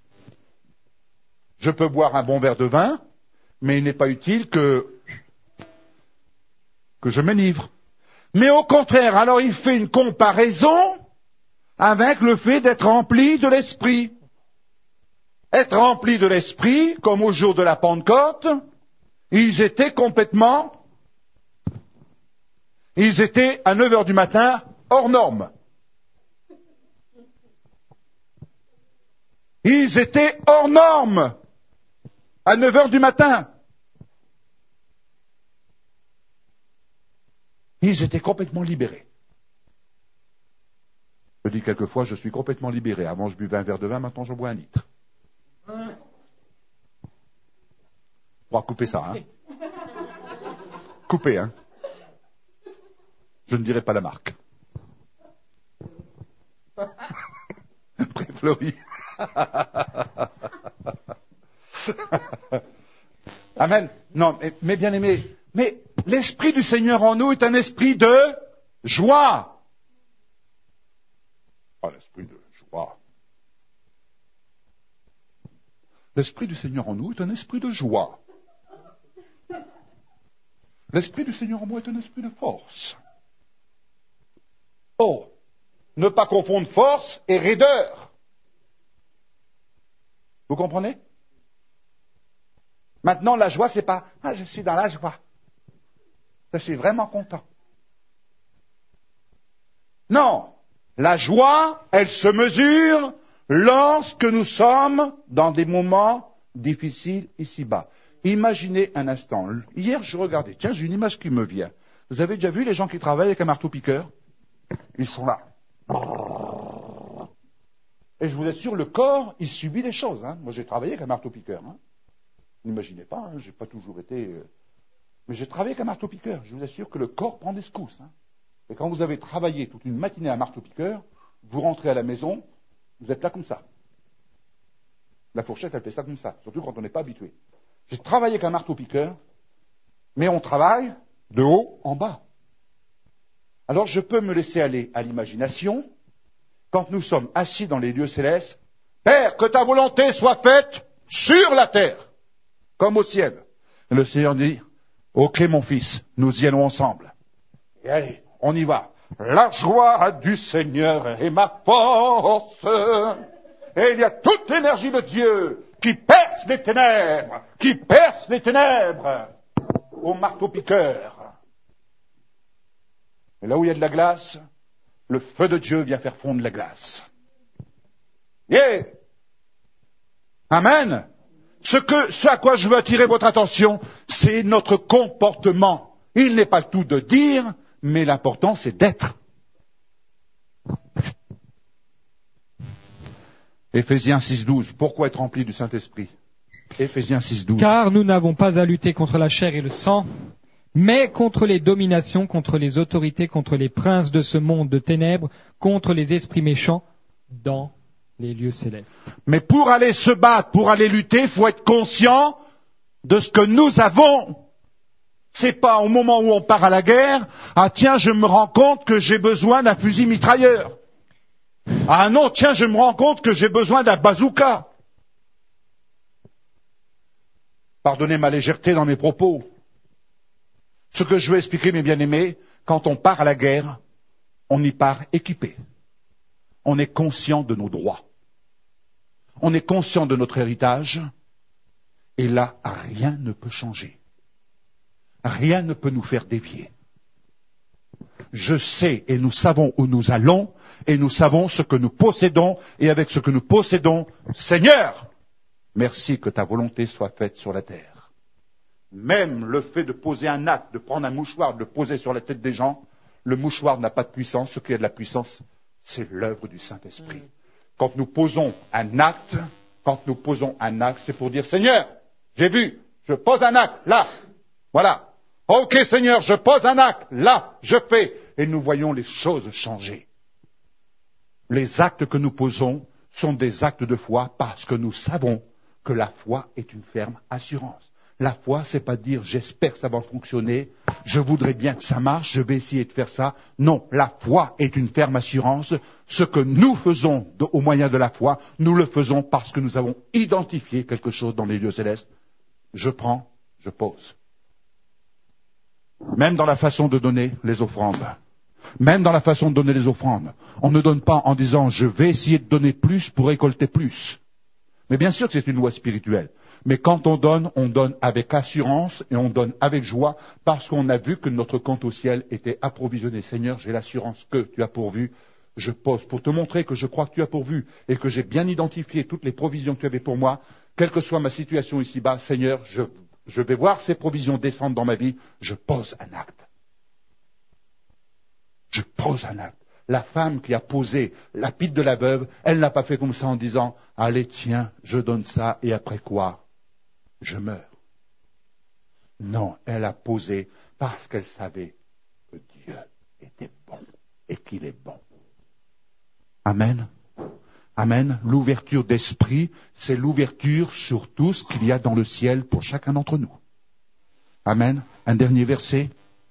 Je peux boire un bon verre de vin, mais il n'est pas utile que, que je m'enivre. Mais au contraire, alors il fait une comparaison avec le fait d'être rempli de l'esprit. Être rempli de l'esprit, comme au jour de la Pentecôte, ils étaient complètement, ils étaient à neuf heures du matin hors norme. Ils étaient hors norme à neuf heures du matin. Ils étaient complètement libérés. Je dis quelquefois, je suis complètement libéré. Avant, je buvais un verre de vin, maintenant, j'en bois un litre. On va couper ça, hein. Couper, hein. Je ne dirai pas la marque. Pré-Fleury. Amen. Non, mais, mais bien aimé, mais l'esprit du Seigneur en nous est un esprit de joie. Ah, l'esprit de joie. L'esprit du Seigneur en nous est un esprit de joie. L'esprit du Seigneur en moi est un esprit de force. Oh, ne pas confondre force et raideur. Vous comprenez? Maintenant, la joie, c'est pas « Ah, je suis dans la joie. Je suis vraiment content. » Non, la joie, elle se mesure lorsque nous sommes dans des moments difficiles ici-bas. Imaginez un instant. Hier, je regardais. Tiens, j'ai une image qui me vient. Vous avez déjà vu les gens qui travaillent avec un marteau-piqueur? Ils sont là. Et je vous assure, le corps, il subit les choses. Hein. Moi, j'ai travaillé avec un marteau-piqueur. Hein. N'imaginez pas, hein, j'ai pas toujours été... Euh... Mais j'ai travaillé avec un marteau-piqueur. Je vous assure que le corps prend des secousses. Hein. Et quand vous avez travaillé toute une matinée à un marteau-piqueur, vous rentrez à la maison, vous êtes là comme ça. La fourchette, elle fait ça comme ça, surtout quand on n'est pas habitué. J'ai travaillé avec un marteau-piqueur, mais on travaille de haut en bas. Alors je peux me laisser aller à l'imagination quand nous sommes assis dans les lieux célestes. Père, que ta volonté soit faite sur la terre, comme au ciel. Et le Seigneur dit, ok mon fils, nous y allons ensemble. Et allez, on y va. La joie du Seigneur est ma force. et il y a toute l'énergie de Dieu qui perce les ténèbres, qui perce les ténèbres au marteau-piqueur. Et là où il y a de la glace, le feu de Dieu vient faire fondre la glace. Yeah. Amen. Ce, que, ce à quoi je veux attirer votre attention, c'est notre comportement. Il n'est pas tout de dire, mais l'important c'est d'être. Éphésiens six douze. Pourquoi être rempli du Saint-Esprit? Éphésiens six douze. Car nous n'avons pas à lutter contre la chair et le sang, mais contre les dominations, contre les autorités, contre les princes de ce monde de ténèbres, contre les esprits méchants dans les lieux célestes. Mais pour aller se battre, pour aller lutter, il faut être conscient de ce que nous avons. C'est pas au moment où on part à la guerre, ah tiens, je me rends compte que j'ai besoin d'un fusil mitrailleur. Ah non, tiens, je me rends compte que j'ai besoin d'un bazooka. Pardonnez ma légèreté dans mes propos. Ce que je veux expliquer, mes bien-aimés, quand on part à la guerre, on y part équipé. On est conscient de nos droits. On est conscient de notre héritage. Et là, rien ne peut changer. Rien ne peut nous faire dévier. Je sais et nous savons où nous allons et nous savons ce que nous possédons et avec ce que nous possédons, Seigneur, merci que ta volonté soit faite sur la terre. Même le fait de poser un acte, de prendre un mouchoir, de le poser sur la tête des gens, le mouchoir n'a pas de puissance. Ce qui a de la puissance, c'est l'œuvre du Saint-Esprit. Quand nous posons un acte, quand nous posons un acte, c'est pour dire Seigneur, j'ai vu, je pose un acte, là, voilà. Ok Seigneur, je pose un acte, là, je fais. Et nous voyons les choses changer. Les actes que nous posons sont des actes de foi parce que nous savons que la foi est une ferme assurance. La foi, c'est pas dire j'espère que ça va fonctionner, je voudrais bien que ça marche, je vais essayer de faire ça. Non, la foi est une ferme assurance. Ce que nous faisons de, au moyen de la foi, nous le faisons parce que nous avons identifié quelque chose dans les lieux célestes. Je prends, je pose. Même dans la façon de donner les offrandes. Même dans la façon de donner les offrandes. On ne donne pas en disant je vais essayer de donner plus pour récolter plus. Mais bien sûr que c'est une loi spirituelle. Mais quand on donne, on donne avec assurance et on donne avec joie parce qu'on a vu que notre compte au ciel était approvisionné. Seigneur, j'ai l'assurance que tu as pourvu. Je pose pour te montrer que je crois que tu as pourvu et que j'ai bien identifié toutes les provisions que tu avais pour moi. Quelle que soit ma situation ici-bas, Seigneur, je, je vais voir ces provisions descendre dans ma vie. Je pose un acte. Je pose un acte. La femme qui a posé la pite de la veuve, elle n'a pas fait comme ça en disant « Allez, tiens, je donne ça et après quoi ? Je meurs. » Non, elle a posé parce qu'elle savait que Dieu était bon et qu'il est bon. Amen. Amen. L'ouverture d'esprit, c'est l'ouverture sur tout ce qu'il y a dans le ciel pour chacun d'entre nous. Amen. Un dernier verset.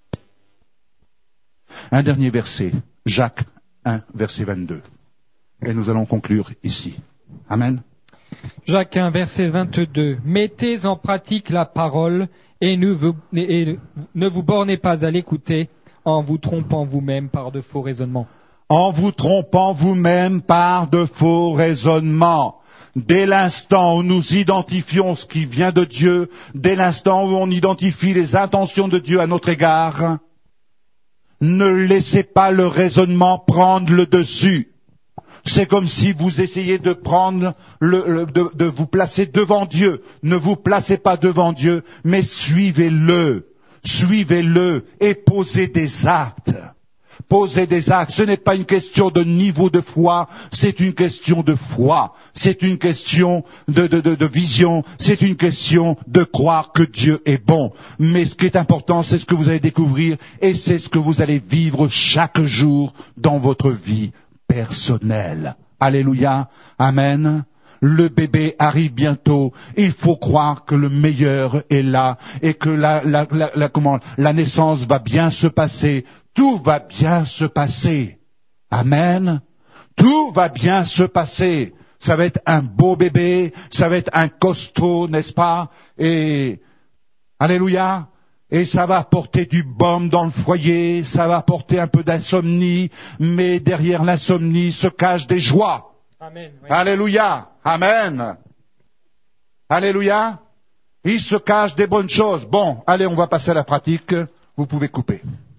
Un dernier verset. Jacques un, verset vingt-deux. Et nous allons conclure ici. Amen. Jacques un, verset vingt-deux. Mettez en pratique la parole et ne vous, et ne vous bornez pas à l'écouter en vous trompant vous-même par de faux raisonnements. En vous trompant vous-même par de faux raisonnements. Dès l'instant où nous identifions ce qui vient de Dieu, dès l'instant où on identifie les intentions de Dieu à notre égard, ne laissez pas le raisonnement prendre le dessus. C'est comme si vous essayez de prendre le, le de, de vous placer devant Dieu. Ne vous placez pas devant Dieu, mais suivez-le. Suivez-le et posez des actes. Posez des actes. Ce n'est pas une question de niveau de foi, c'est une question de foi. C'est une question de, de, de, de vision. C'est une question de croire que Dieu est bon. Mais ce qui est important, c'est ce que vous allez découvrir et c'est ce que vous allez vivre chaque jour dans votre vie personnelle. Alléluia. Amen. Le bébé arrive bientôt. Il faut croire que le meilleur est là et que la, la, la, la, comment, la naissance va bien se passer. Tout va bien se passer. Amen. Tout va bien se passer. Ça va être un beau bébé, ça va être un costaud, n'est-ce pas? Et, alléluia. Et ça va apporter du baume dans le foyer, ça va apporter un peu d'insomnie, mais derrière l'insomnie se cachent des joies. Amen. Oui. Alléluia. Amen. Alléluia. Il se cache des bonnes choses. Bon, allez, on va passer à la pratique. Vous pouvez couper.